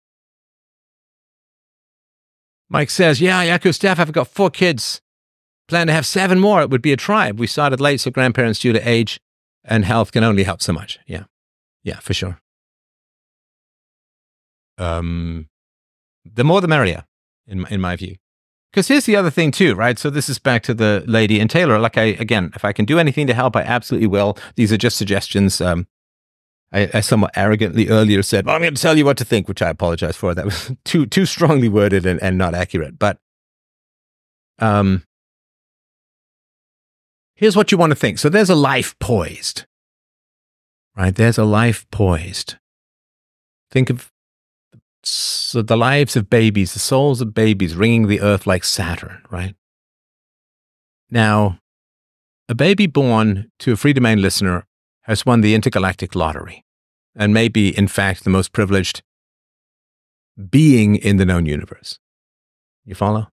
Mike says, yeah, I echo Steph. I've got four kids. Plan to have seven more. It would be a tribe. We started late, so grandparents due to age and health can only help so much. Yeah. Yeah, for sure. Um, the more the merrier, in my, in my view. Because here's the other thing too, right? So this is back to the lady and Taylor. Like I, again, if I can do anything to help, I absolutely will. These are just suggestions. Um, I, I somewhat arrogantly earlier said, well, I'm going to tell you what to think, which I apologize for. That was too too strongly worded and, and not accurate. But um, here's what you want to think. So there's a life poised, right? There's a life poised. Think of so the lives of babies, the souls of babies ringing the earth like Saturn, right? Now, a baby born to a Free Domain listener has won the intergalactic lottery and may be, in fact, the most privileged being in the known universe. You follow?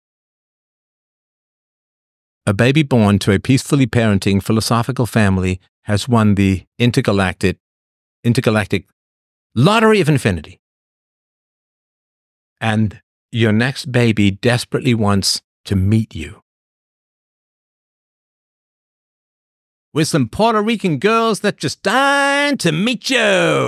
A baby born to a peacefully parenting philosophical family has won the intergalactic, intergalactic lottery of infinity. And your next baby desperately wants to meet you. With some Puerto Rican girls that just dying to meet you.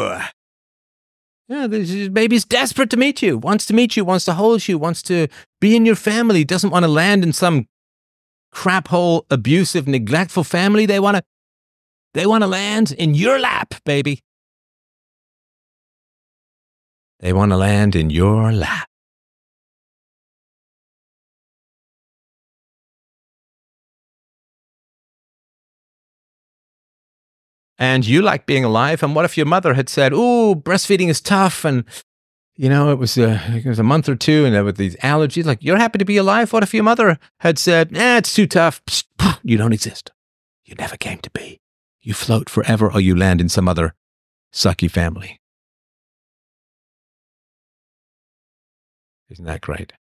Yeah, this baby's desperate to meet you, wants to meet you, wants to hold you, wants to be in your family, doesn't want to land in some crap hole, abusive, neglectful family. They want to, they want to land in your lap, baby. They want to land in your lap. And you like being alive. And what if your mother had said, "Ooh, breastfeeding is tough," and you know it was a it was a month or two, and there were these allergies. Like, you're happy to be alive. What if your mother had said, "Eh, it's too tough. Psst, you don't exist. You never came to be. You float forever, or you land in some other sucky family." Isn't that great?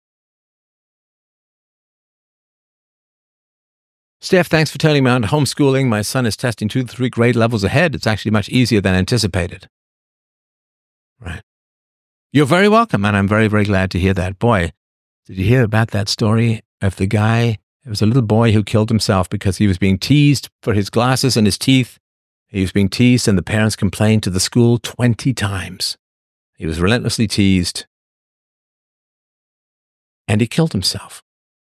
Steph, thanks for turning me on to homeschooling. My son is testing two to three grade levels ahead. It's actually much easier than anticipated. Right. You're very welcome, and I'm very, very glad to hear that. Boy, did you hear about that story of the guy It was a little boy who killed himself because he was being teased for his glasses and his teeth. He was being teased, and the parents complained to the school twenty times. He was relentlessly teased, and he killed himself.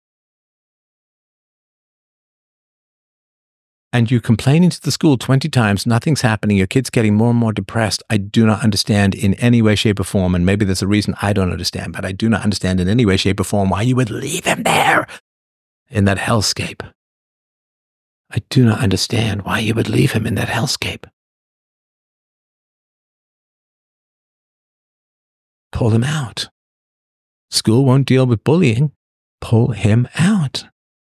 And you complaining to the school twenty times, nothing's happening, your kid's getting more and more depressed. I do not understand in any way, shape, or form, and maybe there's a reason I don't understand, but I do not understand in any way, shape, or form why you would leave him there in that hellscape. I do not understand why you would leave him in that hellscape. Pull him out. School won't deal with bullying. Pull him out.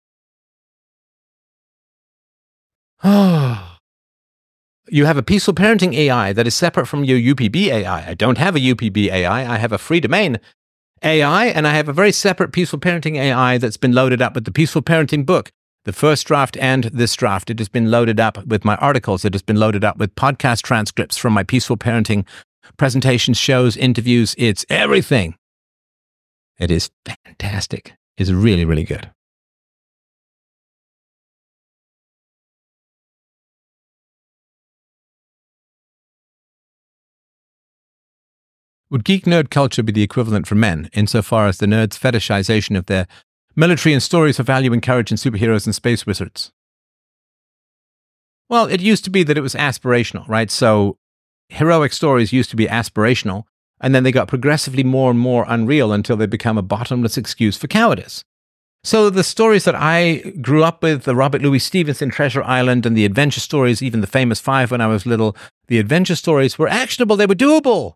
Oh. You have a peaceful parenting A I that is separate from your U P B A I. I don't have a U P B A I. I have a free domain A I, and I have a very separate peaceful parenting A I that's been loaded up with the peaceful parenting book, the first draft and this draft. It has been loaded up with my articles. It has been loaded up with podcast transcripts from my peaceful parenting presentations, shows, interviews. It's everything. It is fantastic. It's really, really good. Would geek nerd culture be the equivalent for men, insofar as the nerds' fetishization of their military and stories of value and courage in superheroes and space wizards? Well, it used to be that it was aspirational, right? So heroic stories used to be aspirational, and then they got progressively more and more unreal until they become a bottomless excuse for cowardice. So the stories that I grew up with, the Robert Louis Stevenson Treasure Island and the adventure stories, even the famous five when I was little, the adventure stories were actionable, they were doable.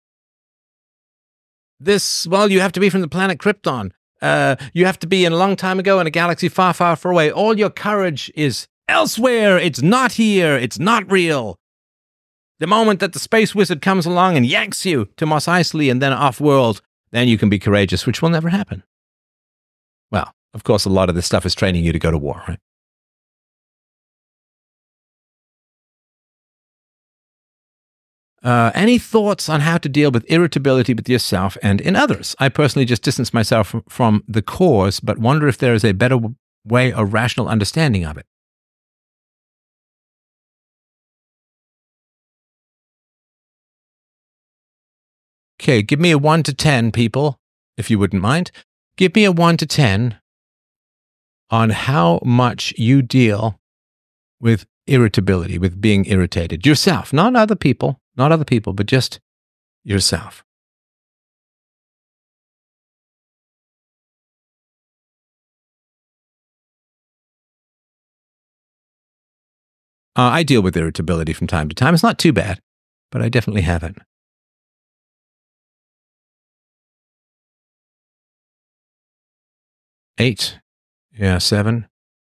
This, well, you have to be from the planet Krypton. Uh, you have to be in a long time ago in a galaxy far, far, far away. All your courage is elsewhere. It's not here. It's not real. The moment that the space wizard comes along and yanks you to Mos Eisley and then off-world, then you can be courageous, which will never happen. Well, of course, a lot of this stuff is training you to go to war, right? Uh, any thoughts on how to deal with irritability with yourself and in others? I personally just distance myself from, from the cause, but wonder if there is a better w- way or rational understanding of it. Okay, give me a one to ten, people, if you wouldn't mind. Give me a one to ten on how much you deal with irritability, with being irritated. Yourself, not other people. Not other people, but just yourself. Uh, I deal with irritability from time to time. It's not too bad, but I definitely have it. Eight. Yeah, seven.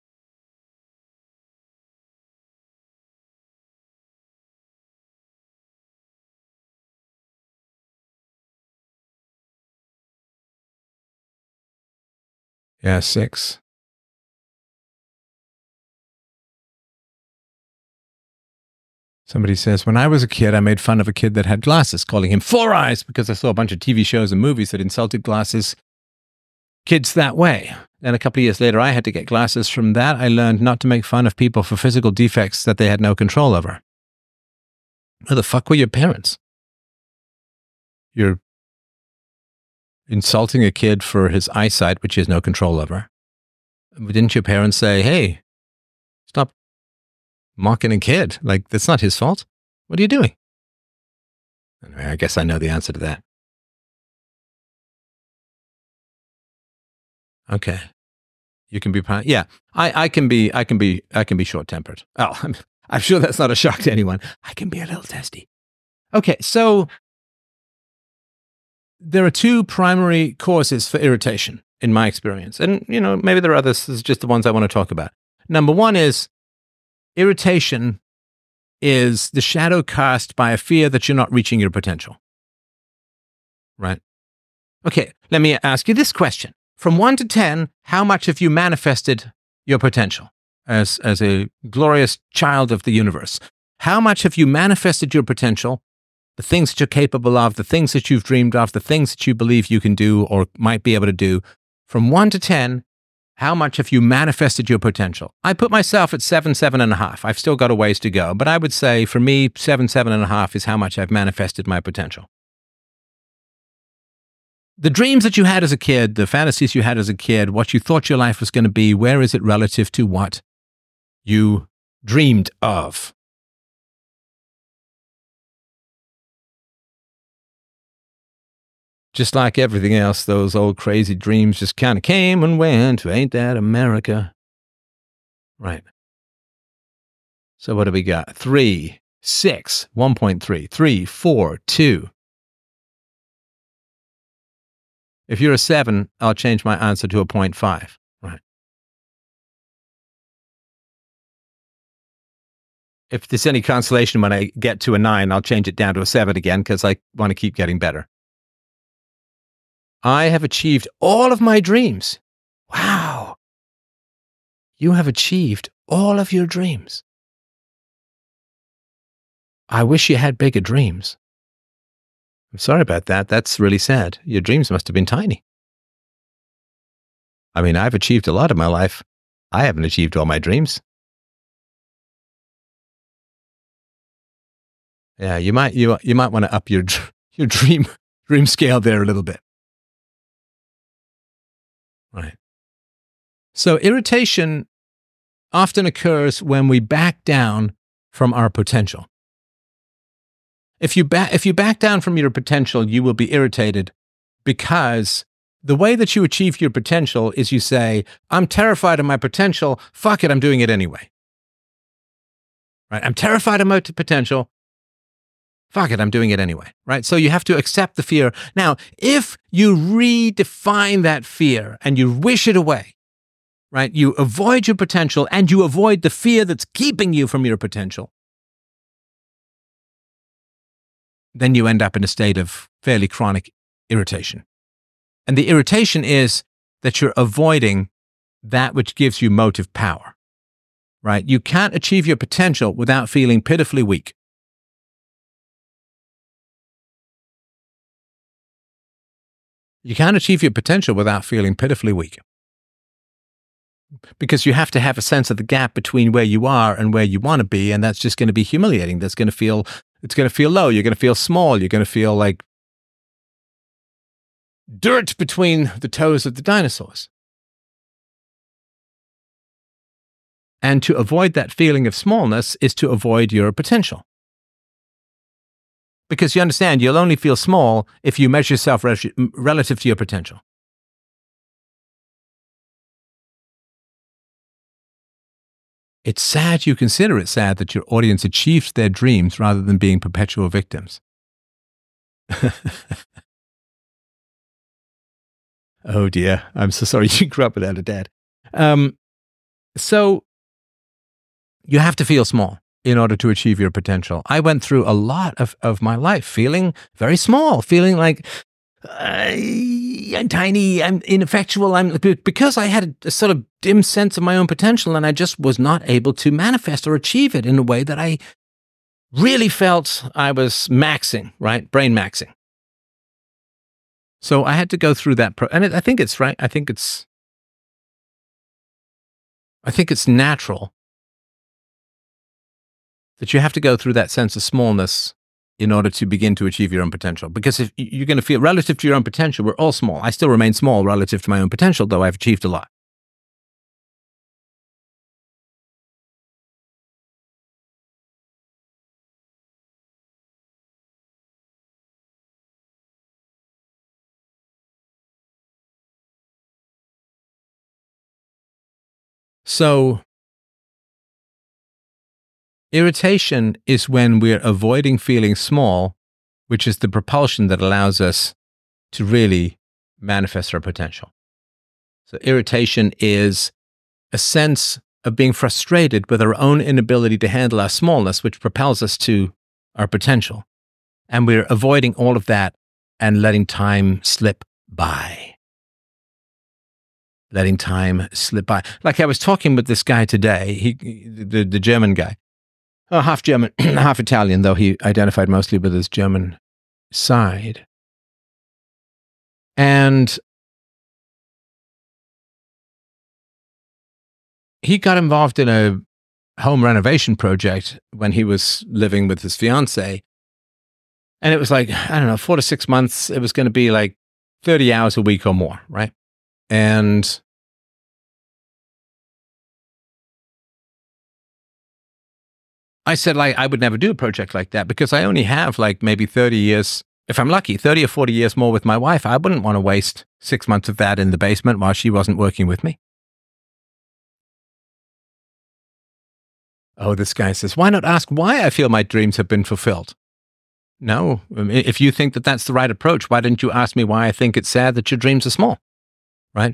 Yeah, six. Somebody says, when I was a kid, I made fun of a kid that had glasses, calling him Four Eyes, because I saw a bunch of T V shows and movies that insulted glasses kids that way. And a couple of years later, I had to get glasses. From that, I learned not to make fun of people for physical defects that they had no control over. Who the fuck were your parents? You're insulting a kid for his eyesight, which he has no control over. Didn't your parents say, hey, stop mocking a kid? Like, that's not his fault. What are you doing? Anyway, I guess I know the answer to that. Okay. You can be, yeah, I, I can be, I can be, I can be short-tempered. Oh, I'm, I'm sure that's not a shock to anyone. I can be a little testy. Okay, so there are two primary causes for irritation in my experience. And, you know, maybe there are others. This is just the ones I want to talk about. Number one is irritation is the shadow cast by a fear that you're not reaching your potential. Right? Okay, let me ask you this question. From one to ten, how much have you manifested your potential as, as a glorious child of the universe? How much have you manifested your potential, the things that you're capable of, the things that you've dreamed of, the things that you believe you can do or might be able to do? From one to ten, How much have you manifested your potential? I put myself at seven, seven and a half. I've still got a ways to go, but I would say for me, seven, seven and a half is how much I've manifested my potential. The dreams that you had as a kid, the fantasies you had as a kid, what you thought your life was going to be, where is it relative to what you dreamed of? Just like everything else, those old crazy dreams just kind of came and went. Ain't that America? Right. So what do we got? Three, six, one point three, three, four, two. If you're a seven, I'll change my answer to a zero point five. Right. If there's any consolation when I get to a nine, I'll change it down to a seven again because I want to keep getting better. I have achieved all of my dreams. Wow. You have achieved all of your dreams. I wish you had bigger dreams. I'm sorry about that. That's really sad. Your dreams must have been tiny. I mean, I've achieved a lot in my life. I haven't achieved all my dreams. Yeah, you might you you might want to up your your dream dream scale there a little bit. Right. So irritation often occurs when we back down from our potential. If you back if you back down from your potential, you will be irritated because the way that you achieve your potential is you say, I'm terrified of my potential, fuck it, I'm doing it anyway. Right? I'm terrified of my potential. Fuck it, I'm doing it anyway, right? So you have to accept the fear. Now, if you redefine that fear and you wish it away, right? You avoid your potential and you avoid the fear that's keeping you from your potential, then you end up in a state of fairly chronic irritation. And the irritation is that you're avoiding that which gives you motive power, right? You can't achieve your potential without feeling pitifully weak. You can't achieve your potential without feeling pitifully weak. Because you have to have a sense of the gap between where you are and where you want to be, and that's just going to be humiliating. That's going to feel, it's going to feel low. You're going to feel small. You're going to feel like dirt between the toes of the dinosaurs. And to avoid that feeling of smallness is to avoid your potential. Because you understand, you'll only feel small if you measure yourself re- relative to your potential. It's sad, you consider it sad that your audience achieves their dreams rather than being perpetual victims. Oh dear, I'm so sorry you grew up without a dad. Um, so, you have to feel small in order to achieve your potential. I went through a lot of, of my life feeling very small, feeling like uh, I'm tiny, I'm ineffectual, I'm because I had a, a sort of dim sense of my own potential and I just was not able to manifest or achieve it in a way that I really felt I was maxing, right? Brain maxing. So I had to go through that, pro- and it, I think it's right. I think it's, I think it's natural that you have to go through that sense of smallness in order to begin to achieve your own potential. Because if you're going to feel relative to your own potential, we're all small. I still remain small relative to my own potential, though I've achieved a lot. So, irritation is when we're avoiding feeling small, which is the propulsion that allows us to really manifest our potential. So irritation is a sense of being frustrated with our own inability to handle our smallness, which propels us to our potential. And we're avoiding all of that and letting time slip by. Letting time slip by. Like I was talking with this guy today, he, the, the German guy, oh, half German, half Italian, though he identified mostly with his German side. And he got involved in a home renovation project when he was living with his fiance. And it was like, I don't know, four to six months. It was going to be like thirty hours a week or more, right? And I said, like, I would never do a project like that because I only have like maybe thirty years, if I'm lucky, thirty or forty years more with my wife. I wouldn't want to waste six months of that in the basement while she wasn't working with me. Oh, this guy says, why not ask why I feel my dreams have been fulfilled? No, I mean, if you think that that's the right approach, why didn't you ask me why I think it's sad that your dreams are small, right?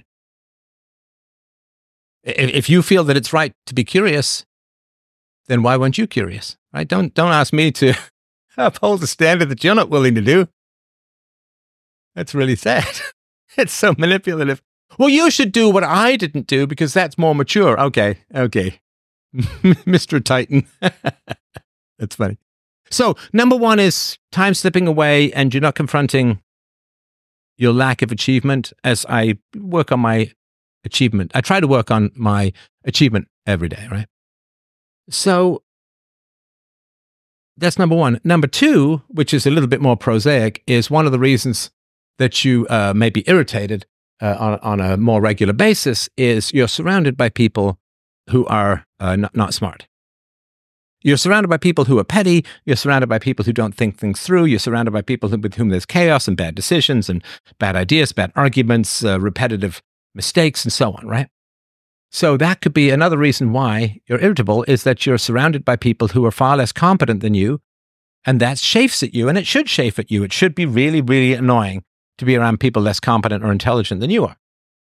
If you feel that it's right to be curious, then why weren't you curious, right? Don't, don't ask me to uphold a standard that you're not willing to do. That's really sad. It's so manipulative. Well, you should do what I didn't do because that's more mature. Okay, okay. Mister Titan. That's funny. So number one is time slipping away and you're not confronting your lack of achievement as I work on my achievement. I try to work on my achievement every day, right? So that's number one. Number two, which is a little bit more prosaic, is one of the reasons that you uh, may be irritated uh, on, on a more regular basis is you're surrounded by people who are uh, not, not smart. You're surrounded by people who are petty. You're surrounded by people who don't think things through. You're surrounded by people who, with whom there's chaos and bad decisions and bad ideas, bad arguments, uh, repetitive mistakes, and so on, right? So that could be another reason why you're irritable is that you're surrounded by people who are far less competent than you, and that chafes at you, and it should chafe at you. It should be really, really annoying to be around people less competent or intelligent than you are.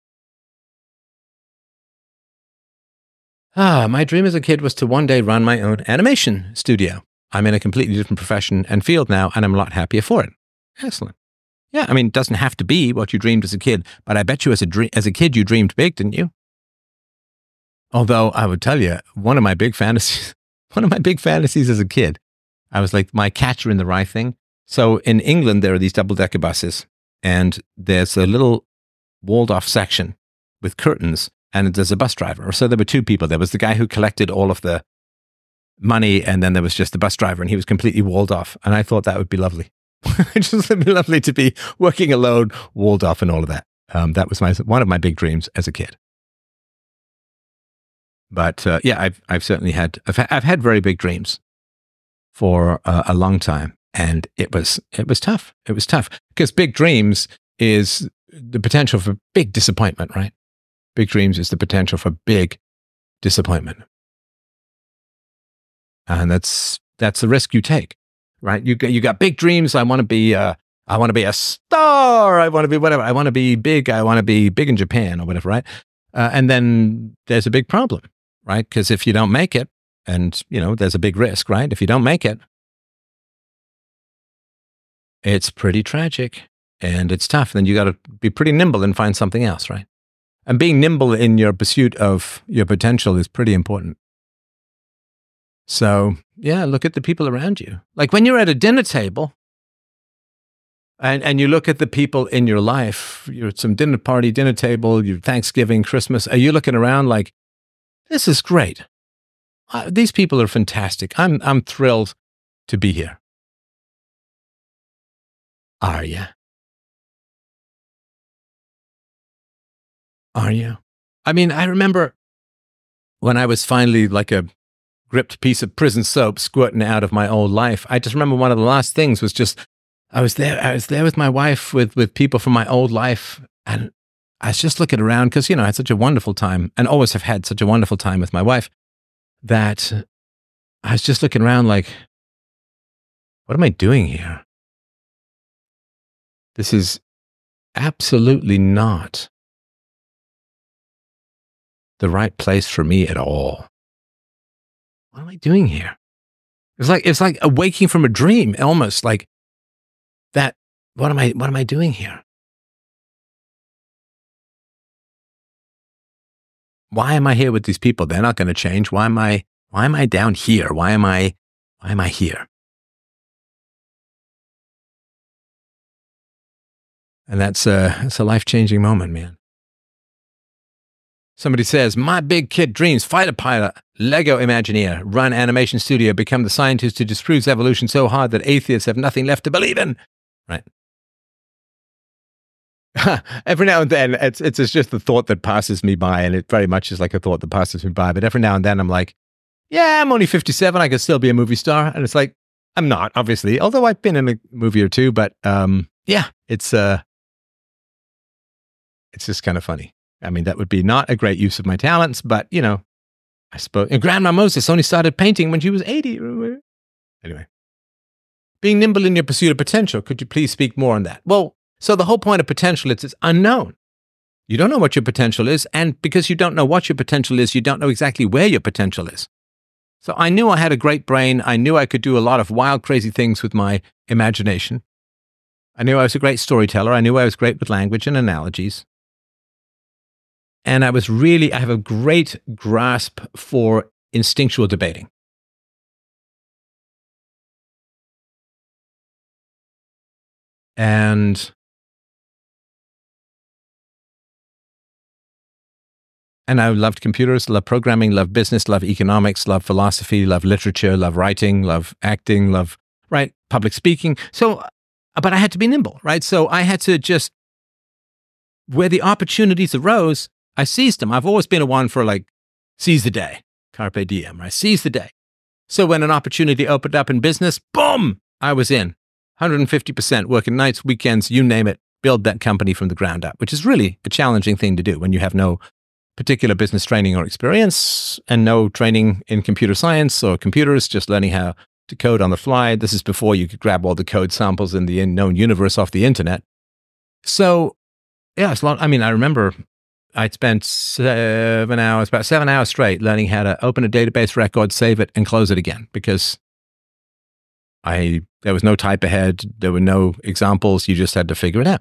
Ah, my dream as a kid was to one day run my own animation studio. I'm in a completely different profession and field now, and I'm a lot happier for it. Excellent. Yeah, I mean, it doesn't have to be what you dreamed as a kid, but I bet you as a, dream, as a kid you dreamed big, didn't you? Although I would tell you, one of my big fantasies, one of my big fantasies as a kid, I was like my Catcher in the Rye thing. So in England, there are these double-decker buses, and there's a little walled-off section with curtains, and there's a bus driver. So there were two people. There was the guy who collected all of the money, and then there was just the bus driver, and he was completely walled off. And I thought that would be lovely. It just would be lovely to be working alone, walled off, and all of that. Um, that was my one of my big dreams as a kid. But uh, yeah, I've I've certainly had I've, I've had very big dreams for uh, a long time, and it was it was tough. It was tough because big dreams is the potential for big disappointment, right? Big dreams is the potential for big disappointment. And that's that's the risk you take, right? You got, you got big dreams. I want to be uh, I want to be a star. I want to be whatever. I want to be big. I want to be big in Japan or whatever, right? Uh, and then there's a big problem, right? Because if you don't make it, and you know, there's a big risk, right? If you don't make it, it's pretty tragic and it's tough. Then you got to be pretty nimble and find something else, right? And being nimble in your pursuit of your potential is pretty important. So, yeah, look at the people around you. Like when you're at a dinner table and, and you look at the people in your life, you're at some dinner party, dinner table, your Thanksgiving, Christmas, are you looking around like, this is great. Uh, these people are fantastic. I'm, I'm thrilled to be here. Are you? Are you? I mean, I remember when I was finally like a gripped piece of prison soap squirting out of my old life. I just remember one of the last things was just, I was there, I was there with my wife, with, with people from my old life. And I was just looking around because, you know, I had such a wonderful time and always have had such a wonderful time with my wife that I was just looking around like, what am I doing here? This is absolutely not the right place for me at all. What am I doing here? It's like it's like awaking from a dream, almost like that. What am I? What am I doing here? Why am I here with these people? They're not going to change. Why am I? Why am I down here? Why am I? Why am I here? And that's a that's a life changing moment, man. Somebody says, my big kid dreams, fighter pilot, Lego Imagineer, run animation studio, become the scientist who disproves evolution so hard that atheists have nothing left to believe in. Right. Every now and then, it's it's just the thought that passes me by, and it very much is like a thought that passes me by. But every now and then I'm like, yeah, I'm only fifty-seven. I could still be a movie star. And it's like, I'm not, obviously, although I've been in a movie or two. But um, yeah, it's uh, it's just kind of funny. I mean, that would be not a great use of my talents, but, you know, I suppose. And Grandma Moses only started painting when she was eighty. Anyway, being nimble in your pursuit of potential. Could you please speak more on that? Well, so the whole point of potential is it's unknown. You don't know what your potential is. And because you don't know what your potential is, you don't know exactly where your potential is. So I knew I had a great brain. I knew I could do a lot of wild, crazy things with my imagination. I knew I was a great storyteller. I knew I was great with language and analogies. And I was really, I have a great grasp for instinctual debating. And, and I loved computers, loved programming, loved business, loved economics, loved philosophy, loved literature, loved writing, loved acting, loved, right, public speaking. So, but I had to be nimble, right? So I had to just, where the opportunities arose, I seized them. I've always been a one for like, seize the day, carpe diem, right? Seize the day. So when an opportunity opened up in business, boom, I was in. one hundred fifty percent working nights, weekends, you name it, build that company from the ground up, which is really a challenging thing to do when you have no particular business training or experience and no training in computer science or computers, just learning how to code on the fly. This is before you could grab all the code samples in the known universe off the internet. So, yeah, it's a lot. I mean, I remember I'd spent seven hours, about seven hours straight learning how to open a database record, save it, and close it again because I there was no type ahead. There were no examples. You just had to figure it out.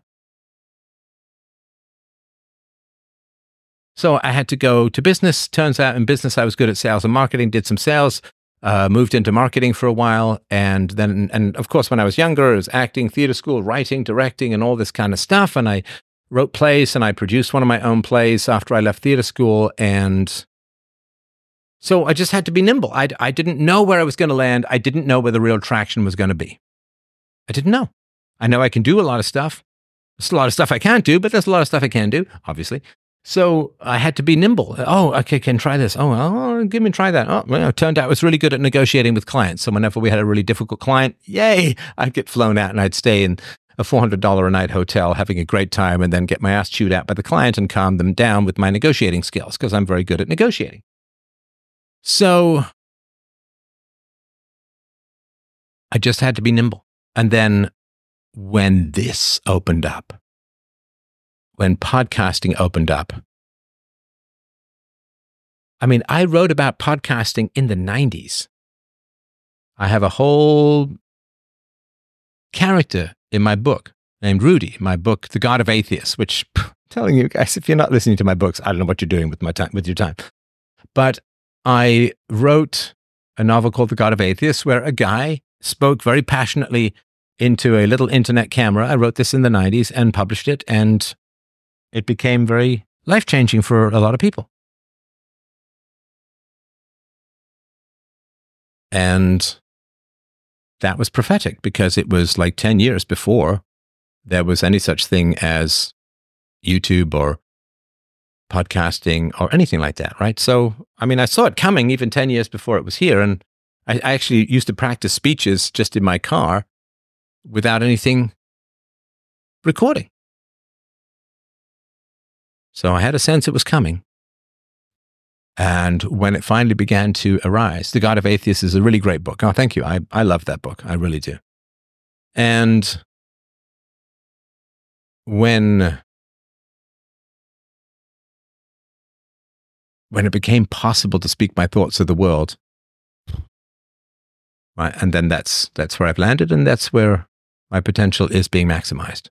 So I had to go to business. Turns out in business, I was good at sales and marketing, did some sales, uh, moved into marketing for a while. And then, and of course, when I was younger, it was acting, theater school, writing, directing, and all this kind of stuff. And I wrote plays and I produced one of my own plays after I left theater school. And so I just had to be nimble. I, I didn't know where I was going to land. I didn't know where the real traction was going to be. I didn't know. I know I can do a lot of stuff. There's a lot of stuff I can't do, but there's a lot of stuff I can do, obviously. So I had to be nimble. Oh, okay, can try this. Oh, oh, give me try that. Oh, well, it turned out I was really good at negotiating with clients. So whenever we had a really difficult client, yay, I'd get flown out and I'd stay in a four hundred dollars a night hotel having a great time and then get my ass chewed out by the client and calm them down with my negotiating skills because I'm very good at negotiating. So I just had to be nimble. And then when this opened up, when podcasting opened up, I mean, I wrote about podcasting in the nineties. I have a whole character in my book named Rudy, my book, The God of Atheists, which I'm telling you guys, if you're not listening to my books, I don't know what you're doing with my time, with your time. But I wrote a novel called The God of Atheists, where a guy spoke very passionately into a little internet camera. I wrote this in the nineties and published it, and it became very life-changing for a lot of people. And that was prophetic because it was like ten years before there was any such thing as YouTube or podcasting or anything like that, right? So, I mean, I saw it coming even ten years before it was here. And I, I actually used to practice speeches just in my car without anything recording. So I had a sense it was coming. And when it finally began to arise, The God of Atheists is a really great book. Oh, thank you. I, I love that book. I really do. And when, when it became possible to speak my thoughts to the world, right, and then that's, that's where I've landed, and that's where my potential is being maximized.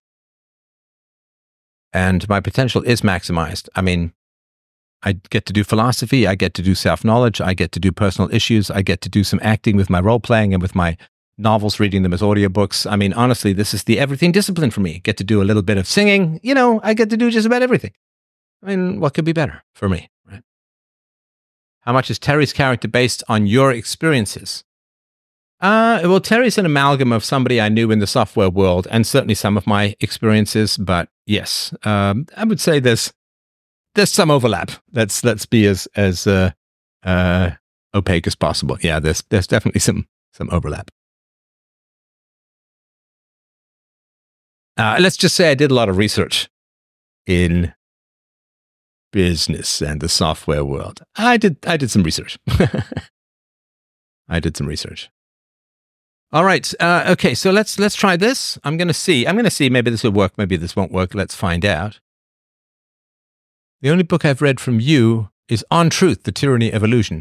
And my potential is maximized. I mean, I get to do philosophy, I get to do self-knowledge, I get to do personal issues, I get to do some acting with my role-playing and with my novels, reading them as audiobooks. I mean, honestly, this is the everything discipline for me. Get to do a little bit of singing, you know, I get to do just about everything. I mean, what could be better for me, right? How much is Terry's character based on your experiences? Uh, well, Terry's an amalgam of somebody I knew in the software world and certainly some of my experiences. But yes, um, I would say there's there's some overlap. Let's let's be as as uh, uh, opaque as possible. Yeah, there's there's definitely some some overlap. Uh, let's just say I did a lot of research in business and the software world. I did I did some research. I did some research. All right. Uh, okay. So let's let's try this. I'm going to see. I'm going to see. Maybe this will work. Maybe this won't work. Let's find out. The only book I've read from you is On Truth: The Tyranny of Illusion,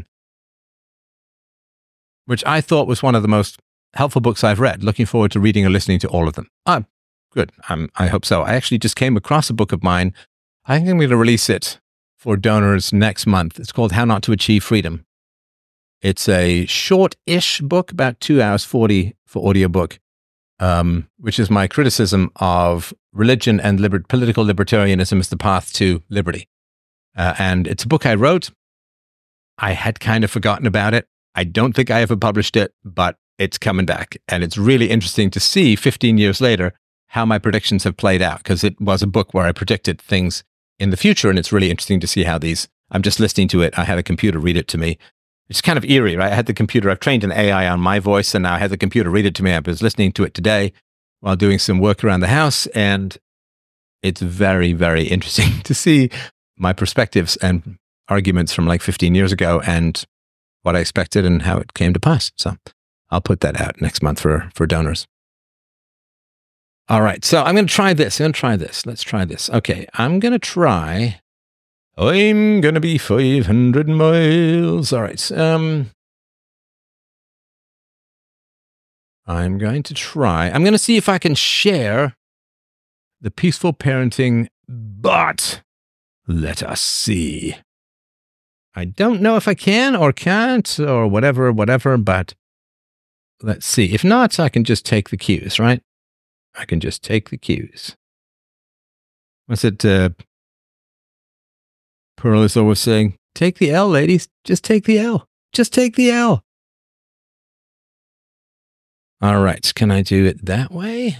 which I thought was one of the most helpful books I've read. Looking forward to reading or listening to all of them. Ah, good. Um, I hope so. I actually just came across a book of mine. I think I'm going to release it for donors next month. It's called How Not to Achieve Freedom. It's a short-ish book, about two hours forty for audiobook, um, which is my criticism of religion and liber- political libertarianism as the path to liberty. Uh, and it's a book I wrote. I had kind of forgotten about it. I don't think I ever published it, but it's coming back. And it's really interesting to see fifteen years later how my predictions have played out, because it was a book where I predicted things in the future. And it's really interesting to see how these, I'm just listening to it. I had a computer read it to me. It's kind of eerie, right? I had the computer, I've trained an A I on my voice, and now I had the computer read it to me. I was listening to it today while doing some work around the house, and it's very, very interesting to see my perspectives and arguments from like fifteen years ago and what I expected and how it came to pass. So I'll put that out next month for, for donors. All right, so I'm going to try this. I'm going to try this. Let's try this. Okay, I'm going to try... I'm going to be five hundred miles. All right. Um, I'm going to try. I'm going to see if I can share the Peaceful Parenting, but let us see. I don't know if I can or can't or whatever, whatever, but let's see. If not, I can just take the cues, right? I can just take the cues. What's it? Uh, Pearl is always saying, take the L, ladies. Just take the L. Just take the L. All right. Can I do it that way?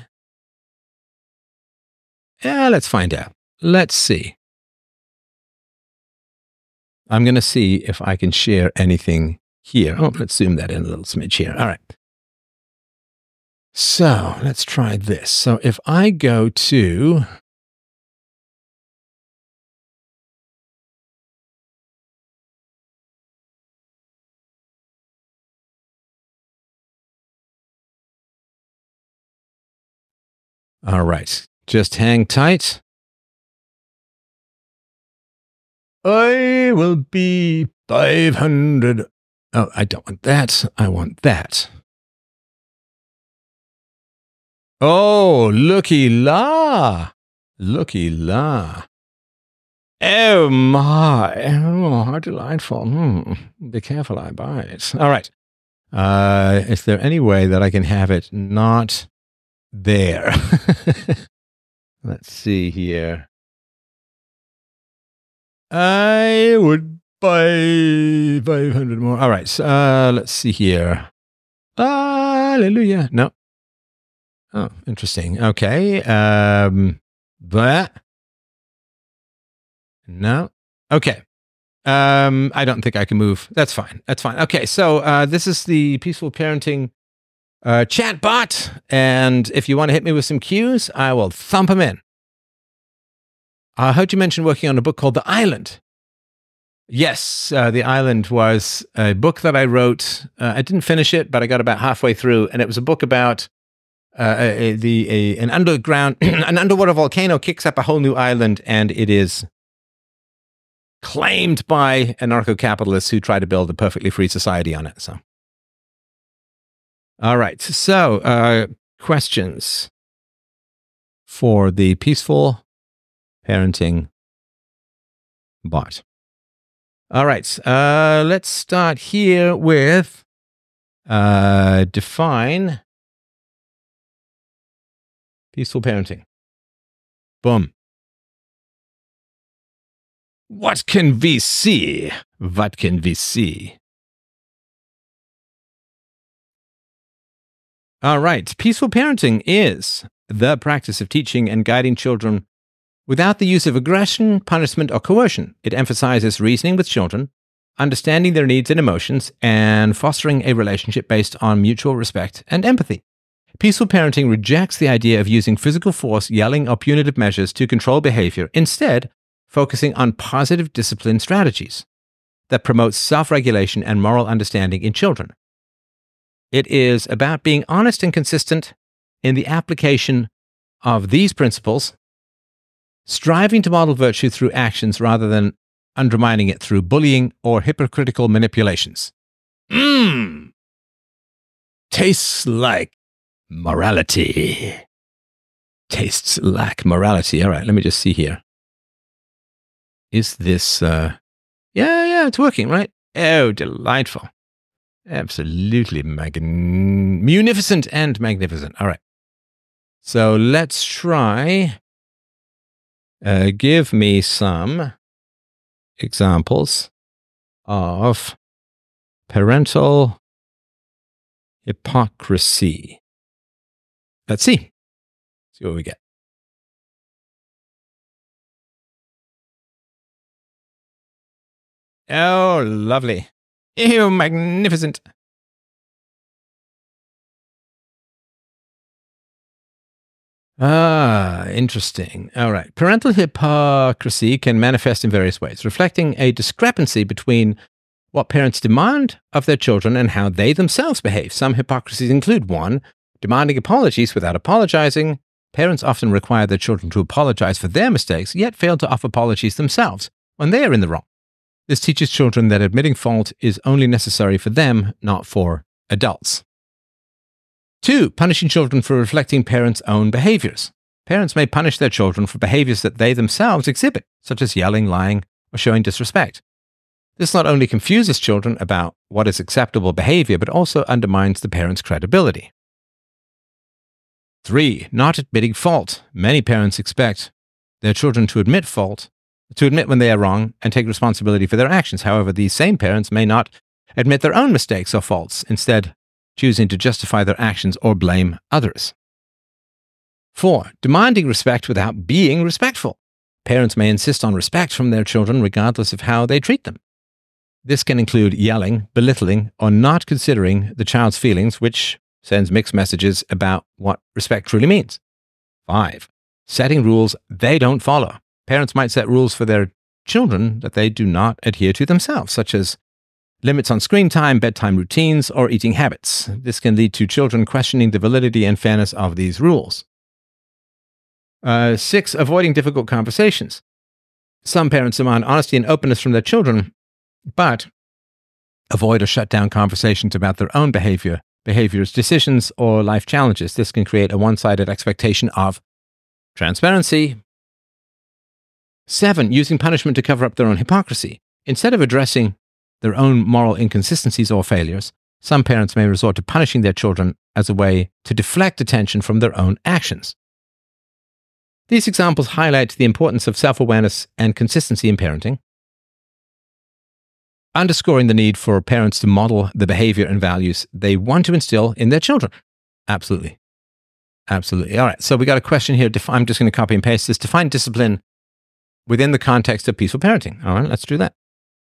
Yeah, let's find out. Let's see. I'm going to see if I can share anything here. Oh, let's zoom that in a little smidge here. All right. So let's try this. So if I go to... All right. Just hang tight. I will be five hundred. Oh, I don't want that. I want that. Oh, looky la. Looky la. Oh, my. Oh, how delightful. Hmm. Be careful, I bite. All right. Uh, is there any way that I can have it not there? Let's see here. I would buy five hundred more. All right. So, uh, let's see here. Hallelujah. No. Oh, interesting. Okay. Um, that. No. Okay. Um, I don't think I can move. That's fine. That's fine. Okay. So, uh, this is the Peaceful Parenting uh, chat bot. And if you want to hit me with some cues, I will thump them in. I heard you mention working on a book called The Island. Yes, uh, The Island was a book that I wrote. Uh, I didn't finish it, but I got about halfway through, and it was a book about uh, a, the a, an underground, an underwater volcano kicks up a whole new island, and it is claimed by anarcho-capitalists who try to build a perfectly free society on it. So, all right. So, uh, questions for the Peaceful Parenting bot. All right. Uh, let's start here with uh, define peaceful parenting. Boom. What can we see? What can we see? All right. Peaceful parenting is the practice of teaching and guiding children without the use of aggression, punishment, or coercion. It emphasizes reasoning with children, understanding their needs and emotions, and fostering a relationship based on mutual respect and empathy. Peaceful parenting rejects the idea of using physical force, yelling, or punitive measures to control behavior, instead focusing on positive discipline strategies that promote self-regulation and moral understanding in children. It is about being honest and consistent in the application of these principles, striving to model virtue through actions rather than undermining it through bullying or hypocritical manipulations. Mmm! Tastes like morality. Tastes like morality. All right, let me just see here. Is this, uh, yeah, yeah, it's working, right? Oh, delightful. Absolutely magn- munificent and magnificent. All right. So let's try, uh, give me some examples of parental hypocrisy. Let's see. See what we get. Oh, lovely. Ew, magnificent. Ah, interesting. All right. Parental hypocrisy can manifest in various ways, reflecting a discrepancy between what parents demand of their children and how they themselves behave. Some hypocrisies include one, demanding apologies without apologizing. Parents often require their children to apologize for their mistakes, yet fail to offer apologies themselves when they are in the wrong. This teaches children that admitting fault is only necessary for them, not for adults. Two, punishing children for reflecting parents' own behaviors. Parents may punish their children for behaviors that they themselves exhibit, such as yelling, lying, or showing disrespect. This not only confuses children about what is acceptable behavior, but also undermines the parent's credibility. Three, not admitting fault. Many parents expect their children to admit fault, to admit when they are wrong and take responsibility for their actions. However, these same parents may not admit their own mistakes or faults, instead choosing to justify their actions or blame others. Four, demanding respect without being respectful. Parents may insist on respect from their children regardless of how they treat them. This can include yelling, belittling, or not considering the child's feelings, which sends mixed messages about what respect truly means. Five, setting rules they don't follow. Parents might set rules for their children that they do not adhere to themselves, such as limits on screen time, bedtime routines, or eating habits. This can lead to children questioning the validity and fairness of these rules. Uh, six, avoiding difficult conversations. Some parents demand honesty and openness from their children, but avoid or shut down conversations about their own behavior, behaviors, decisions, or life challenges. This can create a one-sided expectation of transparency. Seven, using punishment to cover up their own hypocrisy. Instead of addressing their own moral inconsistencies or failures, some parents may resort to punishing their children as a way to deflect attention from their own actions. These examples highlight the importance of self-awareness and consistency in parenting, underscoring the need for parents to model the behavior and values they want to instill in their children. Absolutely. Absolutely. All right. So we got a question here. I'm just going to copy and paste this. Define discipline within the context of peaceful parenting. All right. Let's do that.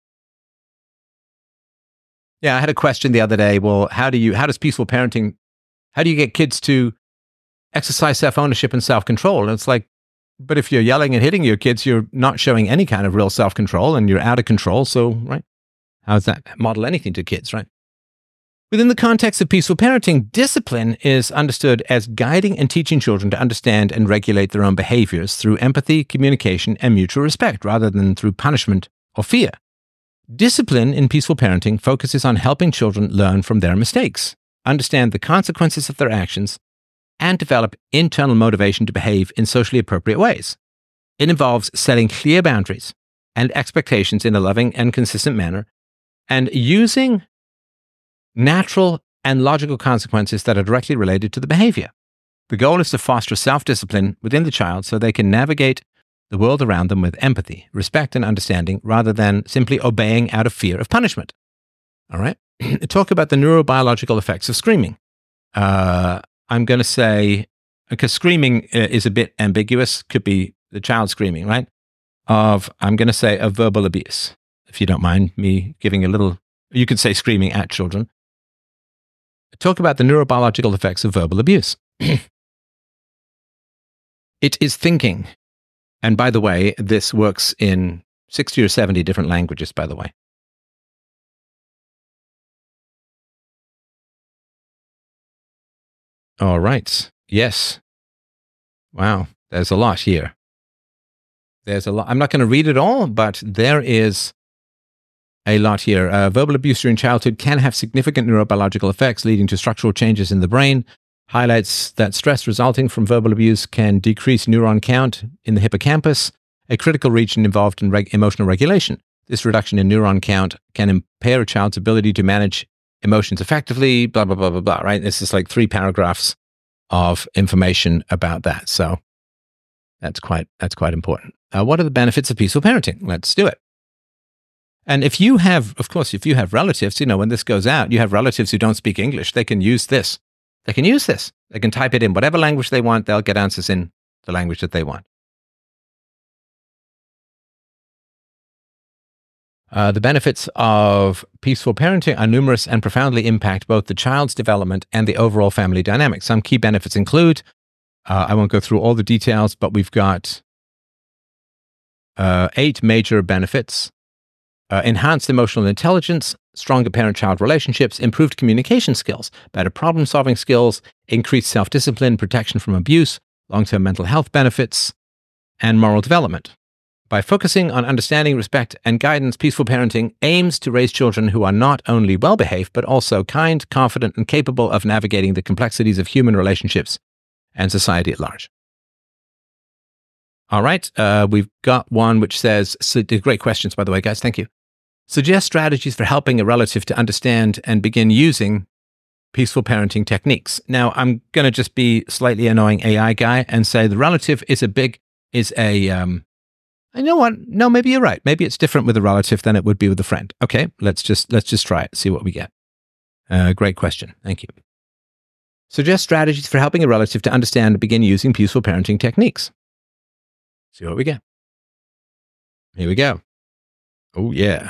Yeah, I had a question the other day. Well, how do you, how does peaceful parenting, how do you get kids to exercise self-ownership and self-control? And it's like, but if you're yelling and hitting your kids, you're not showing any kind of real self-control and you're out of control. So, right? How does that model anything to kids, right? Within the context of peaceful parenting, discipline is understood as guiding and teaching children to understand and regulate their own behaviors through empathy, communication, and mutual respect, rather than through punishment or fear. Discipline in peaceful parenting focuses on helping children learn from their mistakes, understand the consequences of their actions, and develop internal motivation to behave in socially appropriate ways. It involves setting clear boundaries and expectations in a loving and consistent manner, and using natural and logical consequences that are directly related to the behavior. The goal is to foster self-discipline within the child so they can navigate the world around them with empathy, respect, and understanding rather than simply obeying out of fear of punishment. All right? Talk about the neurobiological effects of screaming. Uh, I'm going to say, because screaming is a bit ambiguous, could be the child screaming, right? Of, I'm going to say, of verbal abuse, if you don't mind me giving a little, you could say screaming at children. Talk about the neurobiological effects of verbal abuse. It is thinking. And by the way, this works in sixty or seventy different languages, by the way. All right. Yes. Wow. There's a lot here. There's a lot. I'm not going to read it all, but there is a lot here. Uh, verbal abuse during childhood can have significant neurobiological effects, leading to structural changes in the brain. Highlights that stress resulting from verbal abuse can decrease neuron count in the hippocampus, a critical region involved in reg- emotional regulation. This reduction in neuron count can impair a child's ability to manage emotions effectively, blah, blah, blah, blah, blah, right? This is like three paragraphs of information about that. So that's quite, that's quite important. Uh, what are the benefits of peaceful parenting? Let's do it. And if you have, of course, if you have relatives, you know, when this goes out, you have relatives who don't speak English, they can use this. They can use this. They can type it in whatever language they want. They'll get answers in the language that they want. Uh, the benefits of peaceful parenting are numerous and profoundly impact both the child's development and the overall family dynamic. Some key benefits include, uh, I won't go through all the details, but we've got uh, eight major benefits. Uh, enhanced emotional intelligence, stronger parent-child relationships, improved communication skills, better problem-solving skills, increased self-discipline, protection from abuse, long-term mental health benefits, and moral development. By focusing on understanding, respect, and guidance, peaceful parenting aims to raise children who are not only well-behaved, but also kind, confident, and capable of navigating the complexities of human relationships and society at large. All right, uh, we've got one which says, so, great questions, by the way, guys, thank you. Suggest strategies for helping a relative to understand and begin using peaceful parenting techniques. Now, I'm going to just be slightly annoying A I guy and say the relative is a big, is a, um, you know what? No, maybe you're right. Maybe it's different with a relative than it would be with a friend. Okay, let's just, let's just try it, see what we get. Uh, great question. Thank you. Suggest strategies for helping a relative to understand and begin using peaceful parenting techniques. See what we get. Here we go. Oh, yeah.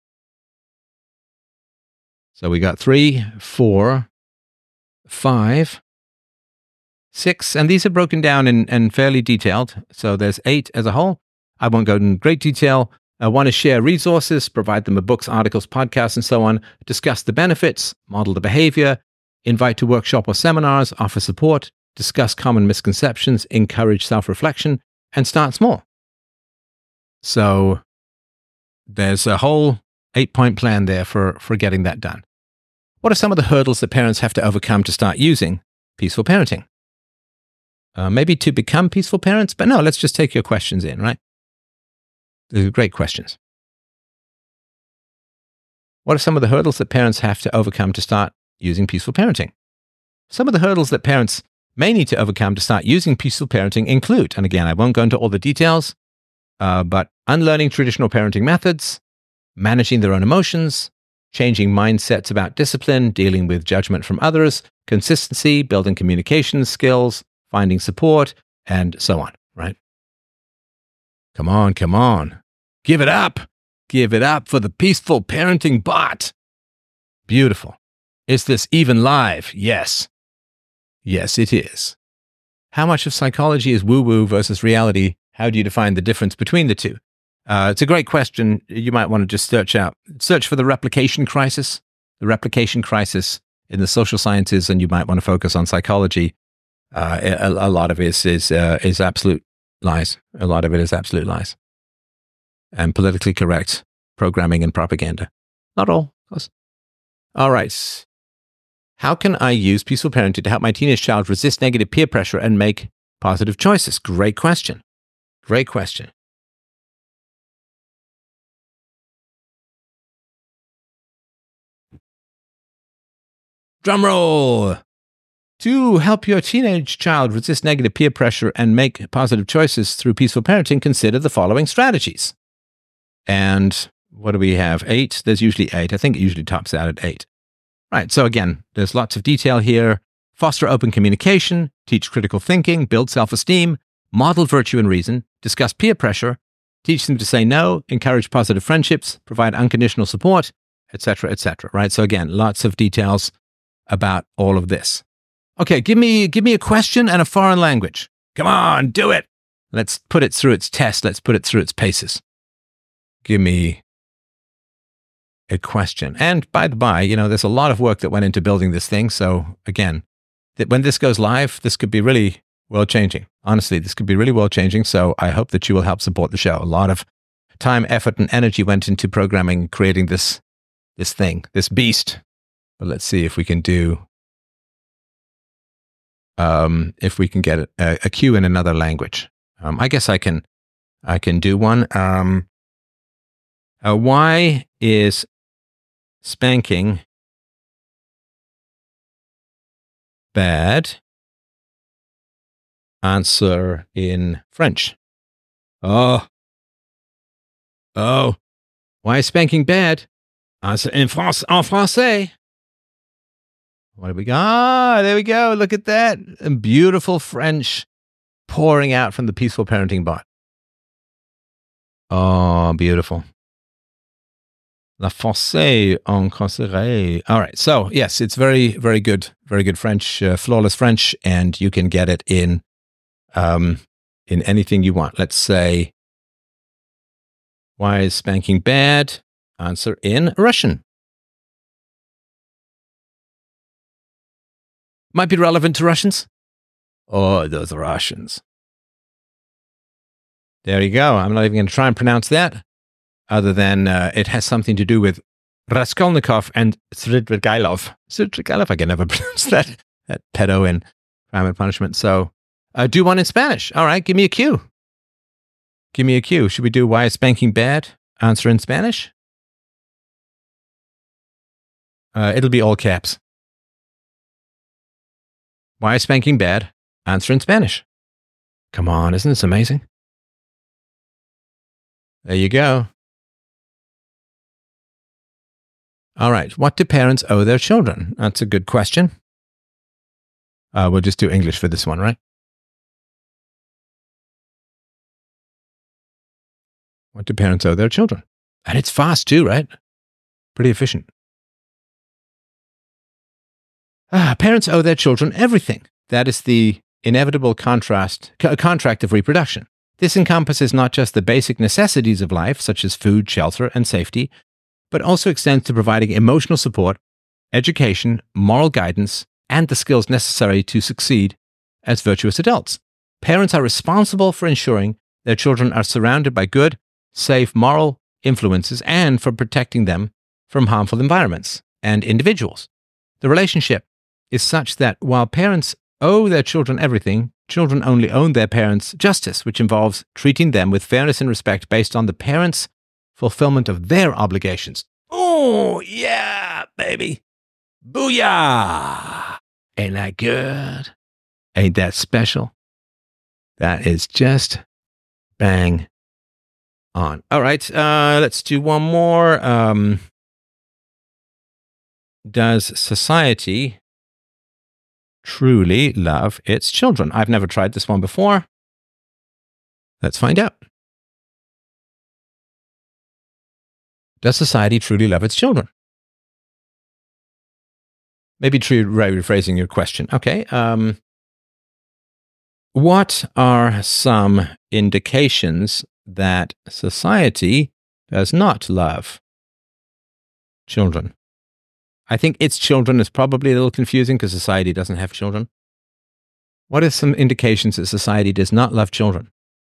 So we got three, four, five, six, and these are broken down and, and fairly detailed. So there's eight as a whole. I won't go in great detail. I want to share resources, provide them with books, articles, podcasts, and so on, discuss the benefits, model the behavior, invite to workshop or seminars, offer support, discuss common misconceptions, encourage self-reflection, and start small. So there's a whole eight-point plan there for, for getting that done. What are some of the hurdles that parents have to overcome to start using peaceful parenting? Uh, maybe to become peaceful parents, but no, let's just take your questions in, right? These are great questions. What are some of the hurdles that parents have to overcome to start using peaceful parenting? Some of the hurdles that parents may need to overcome to start using peaceful parenting include, and again, I won't go into all the details, uh, but unlearning traditional parenting methods, managing their own emotions, changing mindsets about discipline, dealing with judgment from others, consistency, building communication skills, finding support, and so on, right? Come on, come on. Give it up. Give it up for the Peaceful Parenting Bot. Beautiful. Is this even live? Yes. Yes, it is. How much of psychology is woo-woo versus reality? How do you define the difference between the two? Uh, it's a great question. You might want to just search out, search for the replication crisis, the replication crisis in the social sciences, and you might want to focus on psychology. Uh, a, a lot of it is is, uh, is absolute lies. A lot of it is absolute lies, and politically correct programming and propaganda. Not all, of course. All right. How can I use peaceful parenting to help my teenage child resist negative peer pressure and make positive choices? Great question. Great question. Drum roll. To help your teenage child resist negative peer pressure and make positive choices through peaceful parenting, consider the following strategies. And what do we have? Eight? There's usually eight. I think it usually tops out at eight. Right. So again, there's lots of detail here. Foster open communication, teach critical thinking, build self-esteem, model virtue and reason, discuss peer pressure, teach them to say no, encourage positive friendships, provide unconditional support, et cetera, et cetera. Right. So again, lots of details about all of this. Okay, give me give me a question and a foreign language. Come on, do it. Let's put it through its test. Let's put it through its paces. Give me a question. And by the by, you know, there's a lot of work that went into building this thing. So again, that when this goes live, this could be really world-changing. Honestly, this could be really world-changing. So I hope that you will help support the show. A lot of time, effort, and energy went into programming, creating this this thing, this beast. But let's see if we can do... Um, if we can get a, a cue in another language. Um, I guess I can, I can do one. Um, uh, why is spanking bad? Answer in French. Oh. Oh. Why is spanking bad? Answer in France, en français. What do we got? Ah, there we go. Look at that. And beautiful French pouring out from the Peaceful Parenting bot. Oh, beautiful. La français en conseil. All right. So, yes, it's very, very good. Very good French, uh, flawless French, and you can get it in, um, in anything you want. Let's say, why is spanking bad? Answer in Russian. Might be relevant to Russians. Oh, those Russians. There you go. I'm not even going to try and pronounce that, other than uh, it has something to do with Raskolnikov and Svidrigailov. Svidrigailov, I can never pronounce that. That pedo in Crime and Punishment. So uh, do one in Spanish. All right, give me a cue. Give me a cue. Should we do why is spanking bad? Answer in Spanish. Uh, it'll be all caps. Why is spanking bad? Answer in Spanish. Come on, isn't this amazing? There you go. All right, what do parents owe their children? That's a good question. Uh, we'll just do English for this one, right? What do parents owe their children? And it's fast too, right? Pretty efficient. Ah, parents owe their children everything. That is the inevitable contrast, co- contract of reproduction. This encompasses not just the basic necessities of life, such as food, shelter, and safety, but also extends to providing emotional support, education, moral guidance, and the skills necessary to succeed as virtuous adults. Parents are responsible for ensuring their children are surrounded by good, safe, moral influences and for protecting them from harmful environments and individuals. The relationship is such that while parents owe their children everything, children only owe their parents justice, which involves treating them with fairness and respect based on the parents' fulfillment of their obligations. Oh, yeah, baby. Booyah! Ain't that good? Ain't that special? That is just bang on. All right, uh, let's do one more. Um, does society truly love its children? I've never tried this one before. Let's find out. Does society truly love its children? Maybe try rephrasing your question. Okay. Um, what are some indications that society does not love children? I think its children is probably a little confusing because society doesn't have children. What are some indications that society does not love children?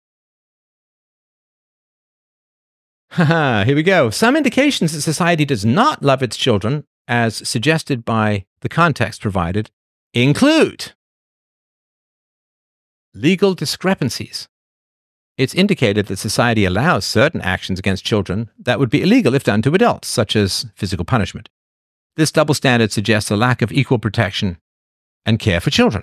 Haha, here we go. Some indications that society does not love its children, as suggested by the context provided, include legal discrepancies. It's indicated that society allows certain actions against children that would be illegal if done to adults, such as physical punishment. This double standard suggests a lack of equal protection and care for children.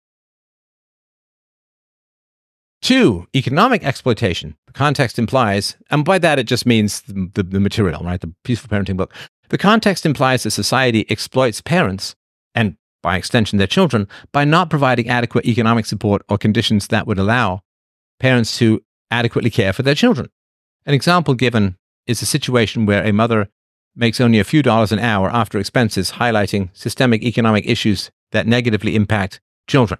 Two, economic exploitation. The context implies, and by that it just means the, the, the material, right? The Peaceful Parenting book. The context implies that society exploits parents, and by extension their children, by not providing adequate economic support or conditions that would allow parents to adequately care for their children. An example given is a situation where a mother makes only a few dollars an hour after expenses, highlighting systemic economic issues that negatively impact children.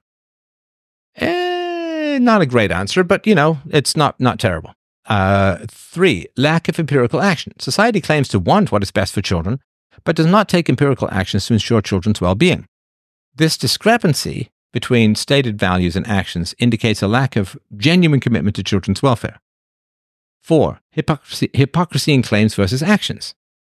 Eh, not a great answer, but, you know, it's not, not terrible. Uh, three, lack of empirical action. Society claims to want what is best for children, but does not take empirical actions to ensure children's well-being. This discrepancy between stated values and actions indicates a lack of genuine commitment to children's welfare. Four, hypocrisy, hypocrisy in claims versus actions.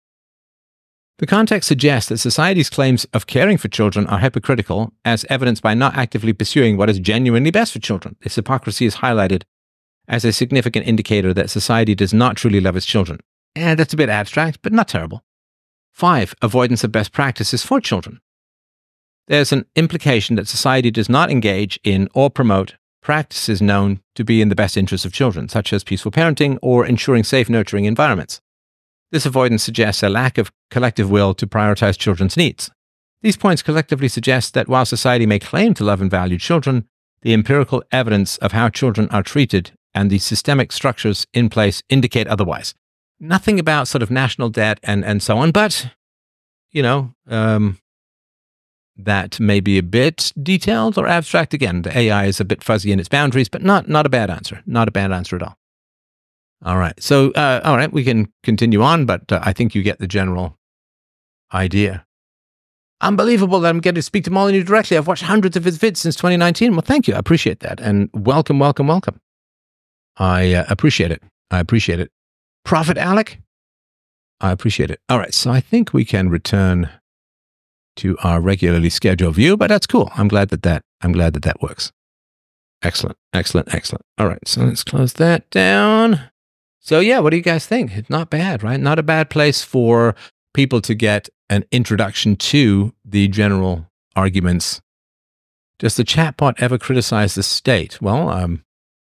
The context suggests that society's claims of caring for children are hypocritical, as evidenced by not actively pursuing what is genuinely best for children. This hypocrisy is highlighted as a significant indicator that society does not truly love its children. And that's a bit abstract, but not terrible. Five, avoidance of best practices for children. There's an implication that society does not engage in or promote practices known to be in the best interests of children, such as peaceful parenting or ensuring safe, nurturing environments. This avoidance suggests a lack of collective will to prioritize children's needs. These points collectively suggest that while society may claim to love and value children, the empirical evidence of how children are treated and the systemic structures in place indicate otherwise. Nothing about sort of national debt and, and so on, but, you know, um, that may be a bit detailed or abstract. Again, the A I is a bit fuzzy in its boundaries, but not, not a bad answer. Not a bad answer at all. All right. So, uh, all right, we can continue on, but uh, I think you get the general idea. Unbelievable that I'm getting to speak to Molyneux directly. I've watched hundreds of his vids since twenty nineteen. Well, thank you. I appreciate that. And welcome, welcome, welcome. I uh, appreciate it. I appreciate it. Prophet Alec, I appreciate it. All right. So I think we can return to our regularly scheduled view, but that's cool. I'm glad that that, I'm glad that that works. Excellent. Excellent. Excellent. All right. So let's close that down. So yeah, what do you guys think? It's not bad, right? Not a bad place for people to get an introduction to the general arguments. Does the chatbot ever criticize the state? Well, um,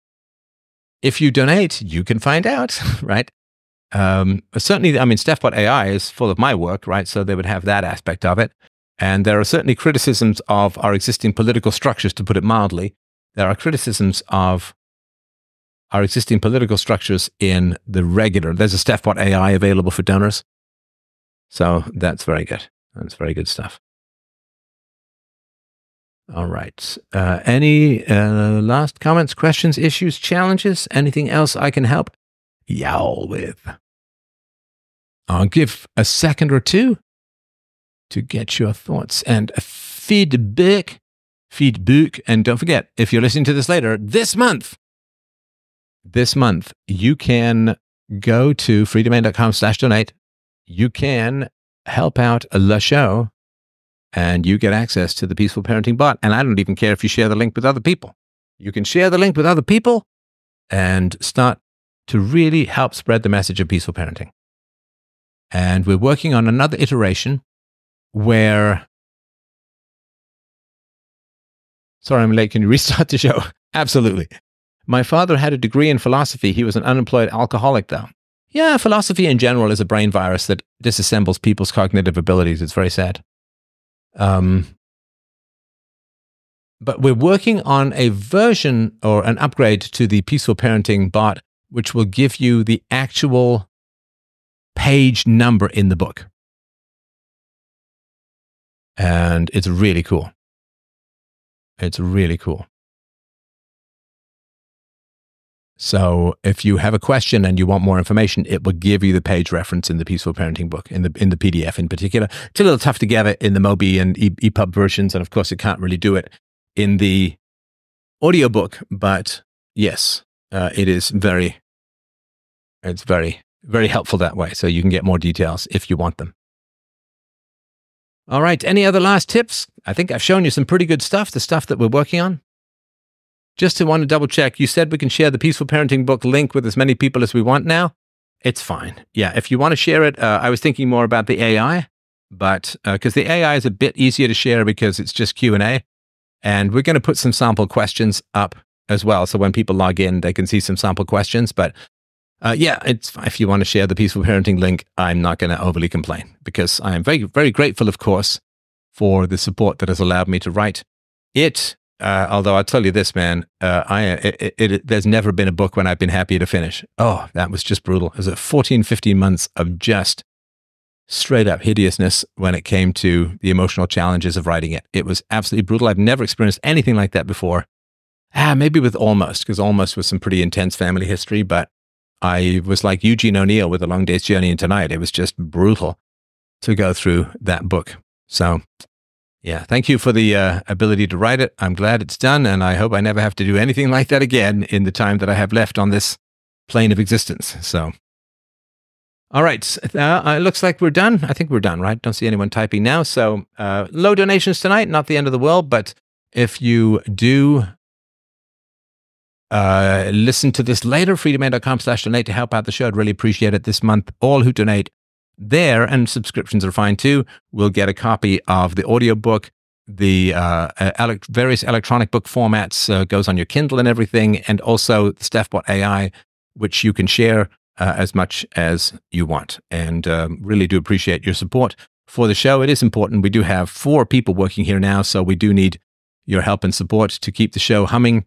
if you donate, you can find out, right? Um, certainly, I mean, StephBot A I is full of my work, right? So they would have that aspect of it. And there are certainly criticisms of our existing political structures, to put it mildly. There are criticisms of our existing political structures in the regular. There's a StephBot A I available for donors. So that's very good. That's very good stuff. All right. Uh, any uh, last comments, questions, issues, challenges? Anything else I can help y'all with? I'll give a second or two to get your thoughts and feedback. Feedback. And don't forget, if you're listening to this later, this month, this month, you can go to freedomain.com slash donate. You can help out the show and you get access to the Peaceful Parenting bot. And I don't even care if you share the link with other people. You can share the link with other people and start to really help spread the message of peaceful parenting. And we're working on another iteration where... Sorry, I'm late. Can you restart the show? Absolutely. My father had a degree in philosophy. He was an unemployed alcoholic, though. Yeah, philosophy in general is a brain virus that disassembles people's cognitive abilities. It's very sad. Um, but we're working on a version or an upgrade to the Peaceful Parenting bot, which will give you the actual page number in the book. And it's really cool. It's really cool. So if you have a question and you want more information, it will give you the page reference in the Peaceful Parenting book, in the in the P D F in particular. It's a little tough to get it in the Mobi and e- EPUB versions, and of course, it can't really do it in the audiobook. But yes, uh, it is very, it's very, very helpful that way. So you can get more details if you want them. All right. Any other last tips? I think I've shown you some pretty good stuff, the stuff that we're working on. Just to want to double check, you said we can share the Peaceful Parenting book link with as many people as we want now. It's fine. Yeah, if you want to share it, uh, I was thinking more about the A I. but because uh, the A I is a bit easier to share because it's just Q and A, and we're going to put some sample questions up as well. So when people log in, they can see some sample questions. But uh, yeah, it's if you want to share the Peaceful Parenting link, I'm not going to overly complain because I am very, very grateful, of course, for the support that has allowed me to write it. Uh, although I'll tell you this, man, uh, I it, it, it, there's never been a book when I've been happier to finish. Oh, that was just brutal. It was a fourteen, fifteen months of just straight up hideousness when it came to the emotional challenges of writing it. It was absolutely brutal. I've never experienced anything like that before. Ah, maybe with Almost, because Almost was some pretty intense family history, but I was like Eugene O'Neill with A Long Day's Journey into Night. It was just brutal to go through that book. So yeah, thank you for the uh, ability to write it. I'm glad it's done, and I hope I never have to do anything like that again in the time that I have left on this plane of existence. So, all right, uh, it looks like we're done. I think we're done, right? Don't see anyone typing now. So, uh, low donations tonight, not the end of the world, but if you do uh, listen to this later, freedomain.com slash donate to help out the show, I'd really appreciate it this month. All who donate there, and subscriptions are fine too, will get a copy of the audiobook. The uh, ele- various electronic book formats uh, goes on your Kindle and everything, and also the StephBot A I, which you can share uh, as much as you want. And um, really do appreciate your support for the show. It is important. We do have four people working here now, so we do need your help and support to keep the show humming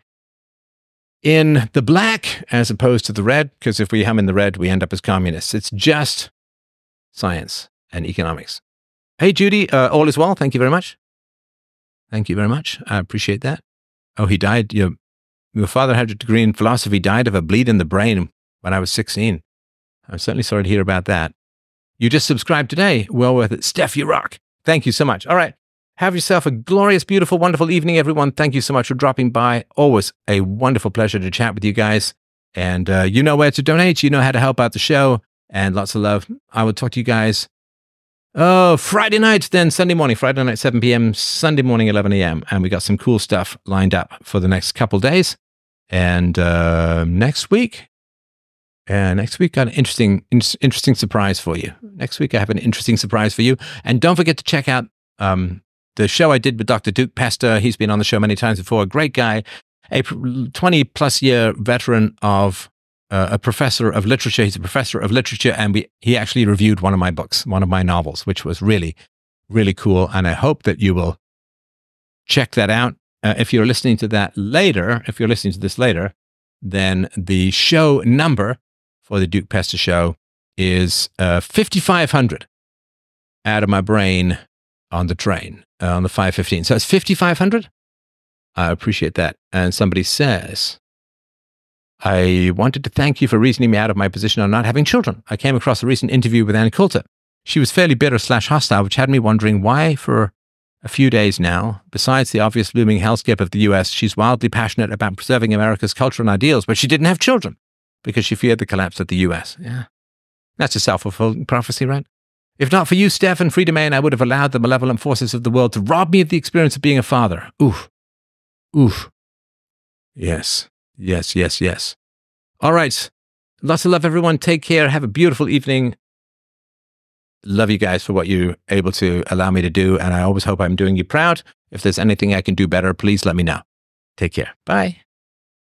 in the black as opposed to the red, because if we hum in the red, we end up as communists. It's just science and economics. Hey, Judy, uh, all is well. Thank you very much. Thank you very much. I appreciate that. Oh, he died. Your, your father had a degree in philosophy, died of a bleed in the brain when I was sixteen. I'm certainly sorry to hear about that. You just subscribed today. Well worth it. Steph, you rock. Thank you so much. All right. Have yourself a glorious, beautiful, wonderful evening, everyone. Thank you so much for dropping by. Always a wonderful pleasure to chat with you guys. And uh, you know where to donate. You know how to help out the show. And lots of love. I will talk to you guys, oh, Friday night, then Sunday morning. Friday night, seven p.m., Sunday morning, eleven a.m. And we got some cool stuff lined up for the next couple days. And uh, next week, uh, next week, got an interesting, in- interesting surprise for you. Next week, I have an interesting surprise for you. And don't forget to check out um, the show I did with Doctor Duke Pester. He's been on the show many times before. A great guy, a twenty-plus year veteran of Uh, a professor of literature. He's a professor of literature, and we, he actually reviewed one of my books, one of my novels, which was really, really cool. And I hope that you will check that out. Uh, if you're listening to that later, if you're listening to this later, then the show number for the Duke Pester Show is uh, fifty-five hundred out of my brain on the train, uh, on the five fifteen. So it's fifty-five hundred. I appreciate that. And somebody says, I wanted to thank you for reasoning me out of my position on not having children. I came across a recent interview with Ann Coulter. She was fairly bitter slash hostile, which had me wondering why for a few days now, besides the obvious looming hellscape of the U S, she's wildly passionate about preserving America's culture and ideals, but she didn't have children because she feared the collapse of the U S. Yeah, that's a self-fulfilling prophecy, right? If not for you, Steph and Freedomain, I would have allowed the malevolent forces of the world to rob me of the experience of being a father. Oof. Oof. Yes. Yes, yes, yes. All right. Lots of love, everyone. Take care. Have a beautiful evening. Love you guys for what you're able to allow me to do. And I always hope I'm doing you proud. If there's anything I can do better, please let me know. Take care. Bye.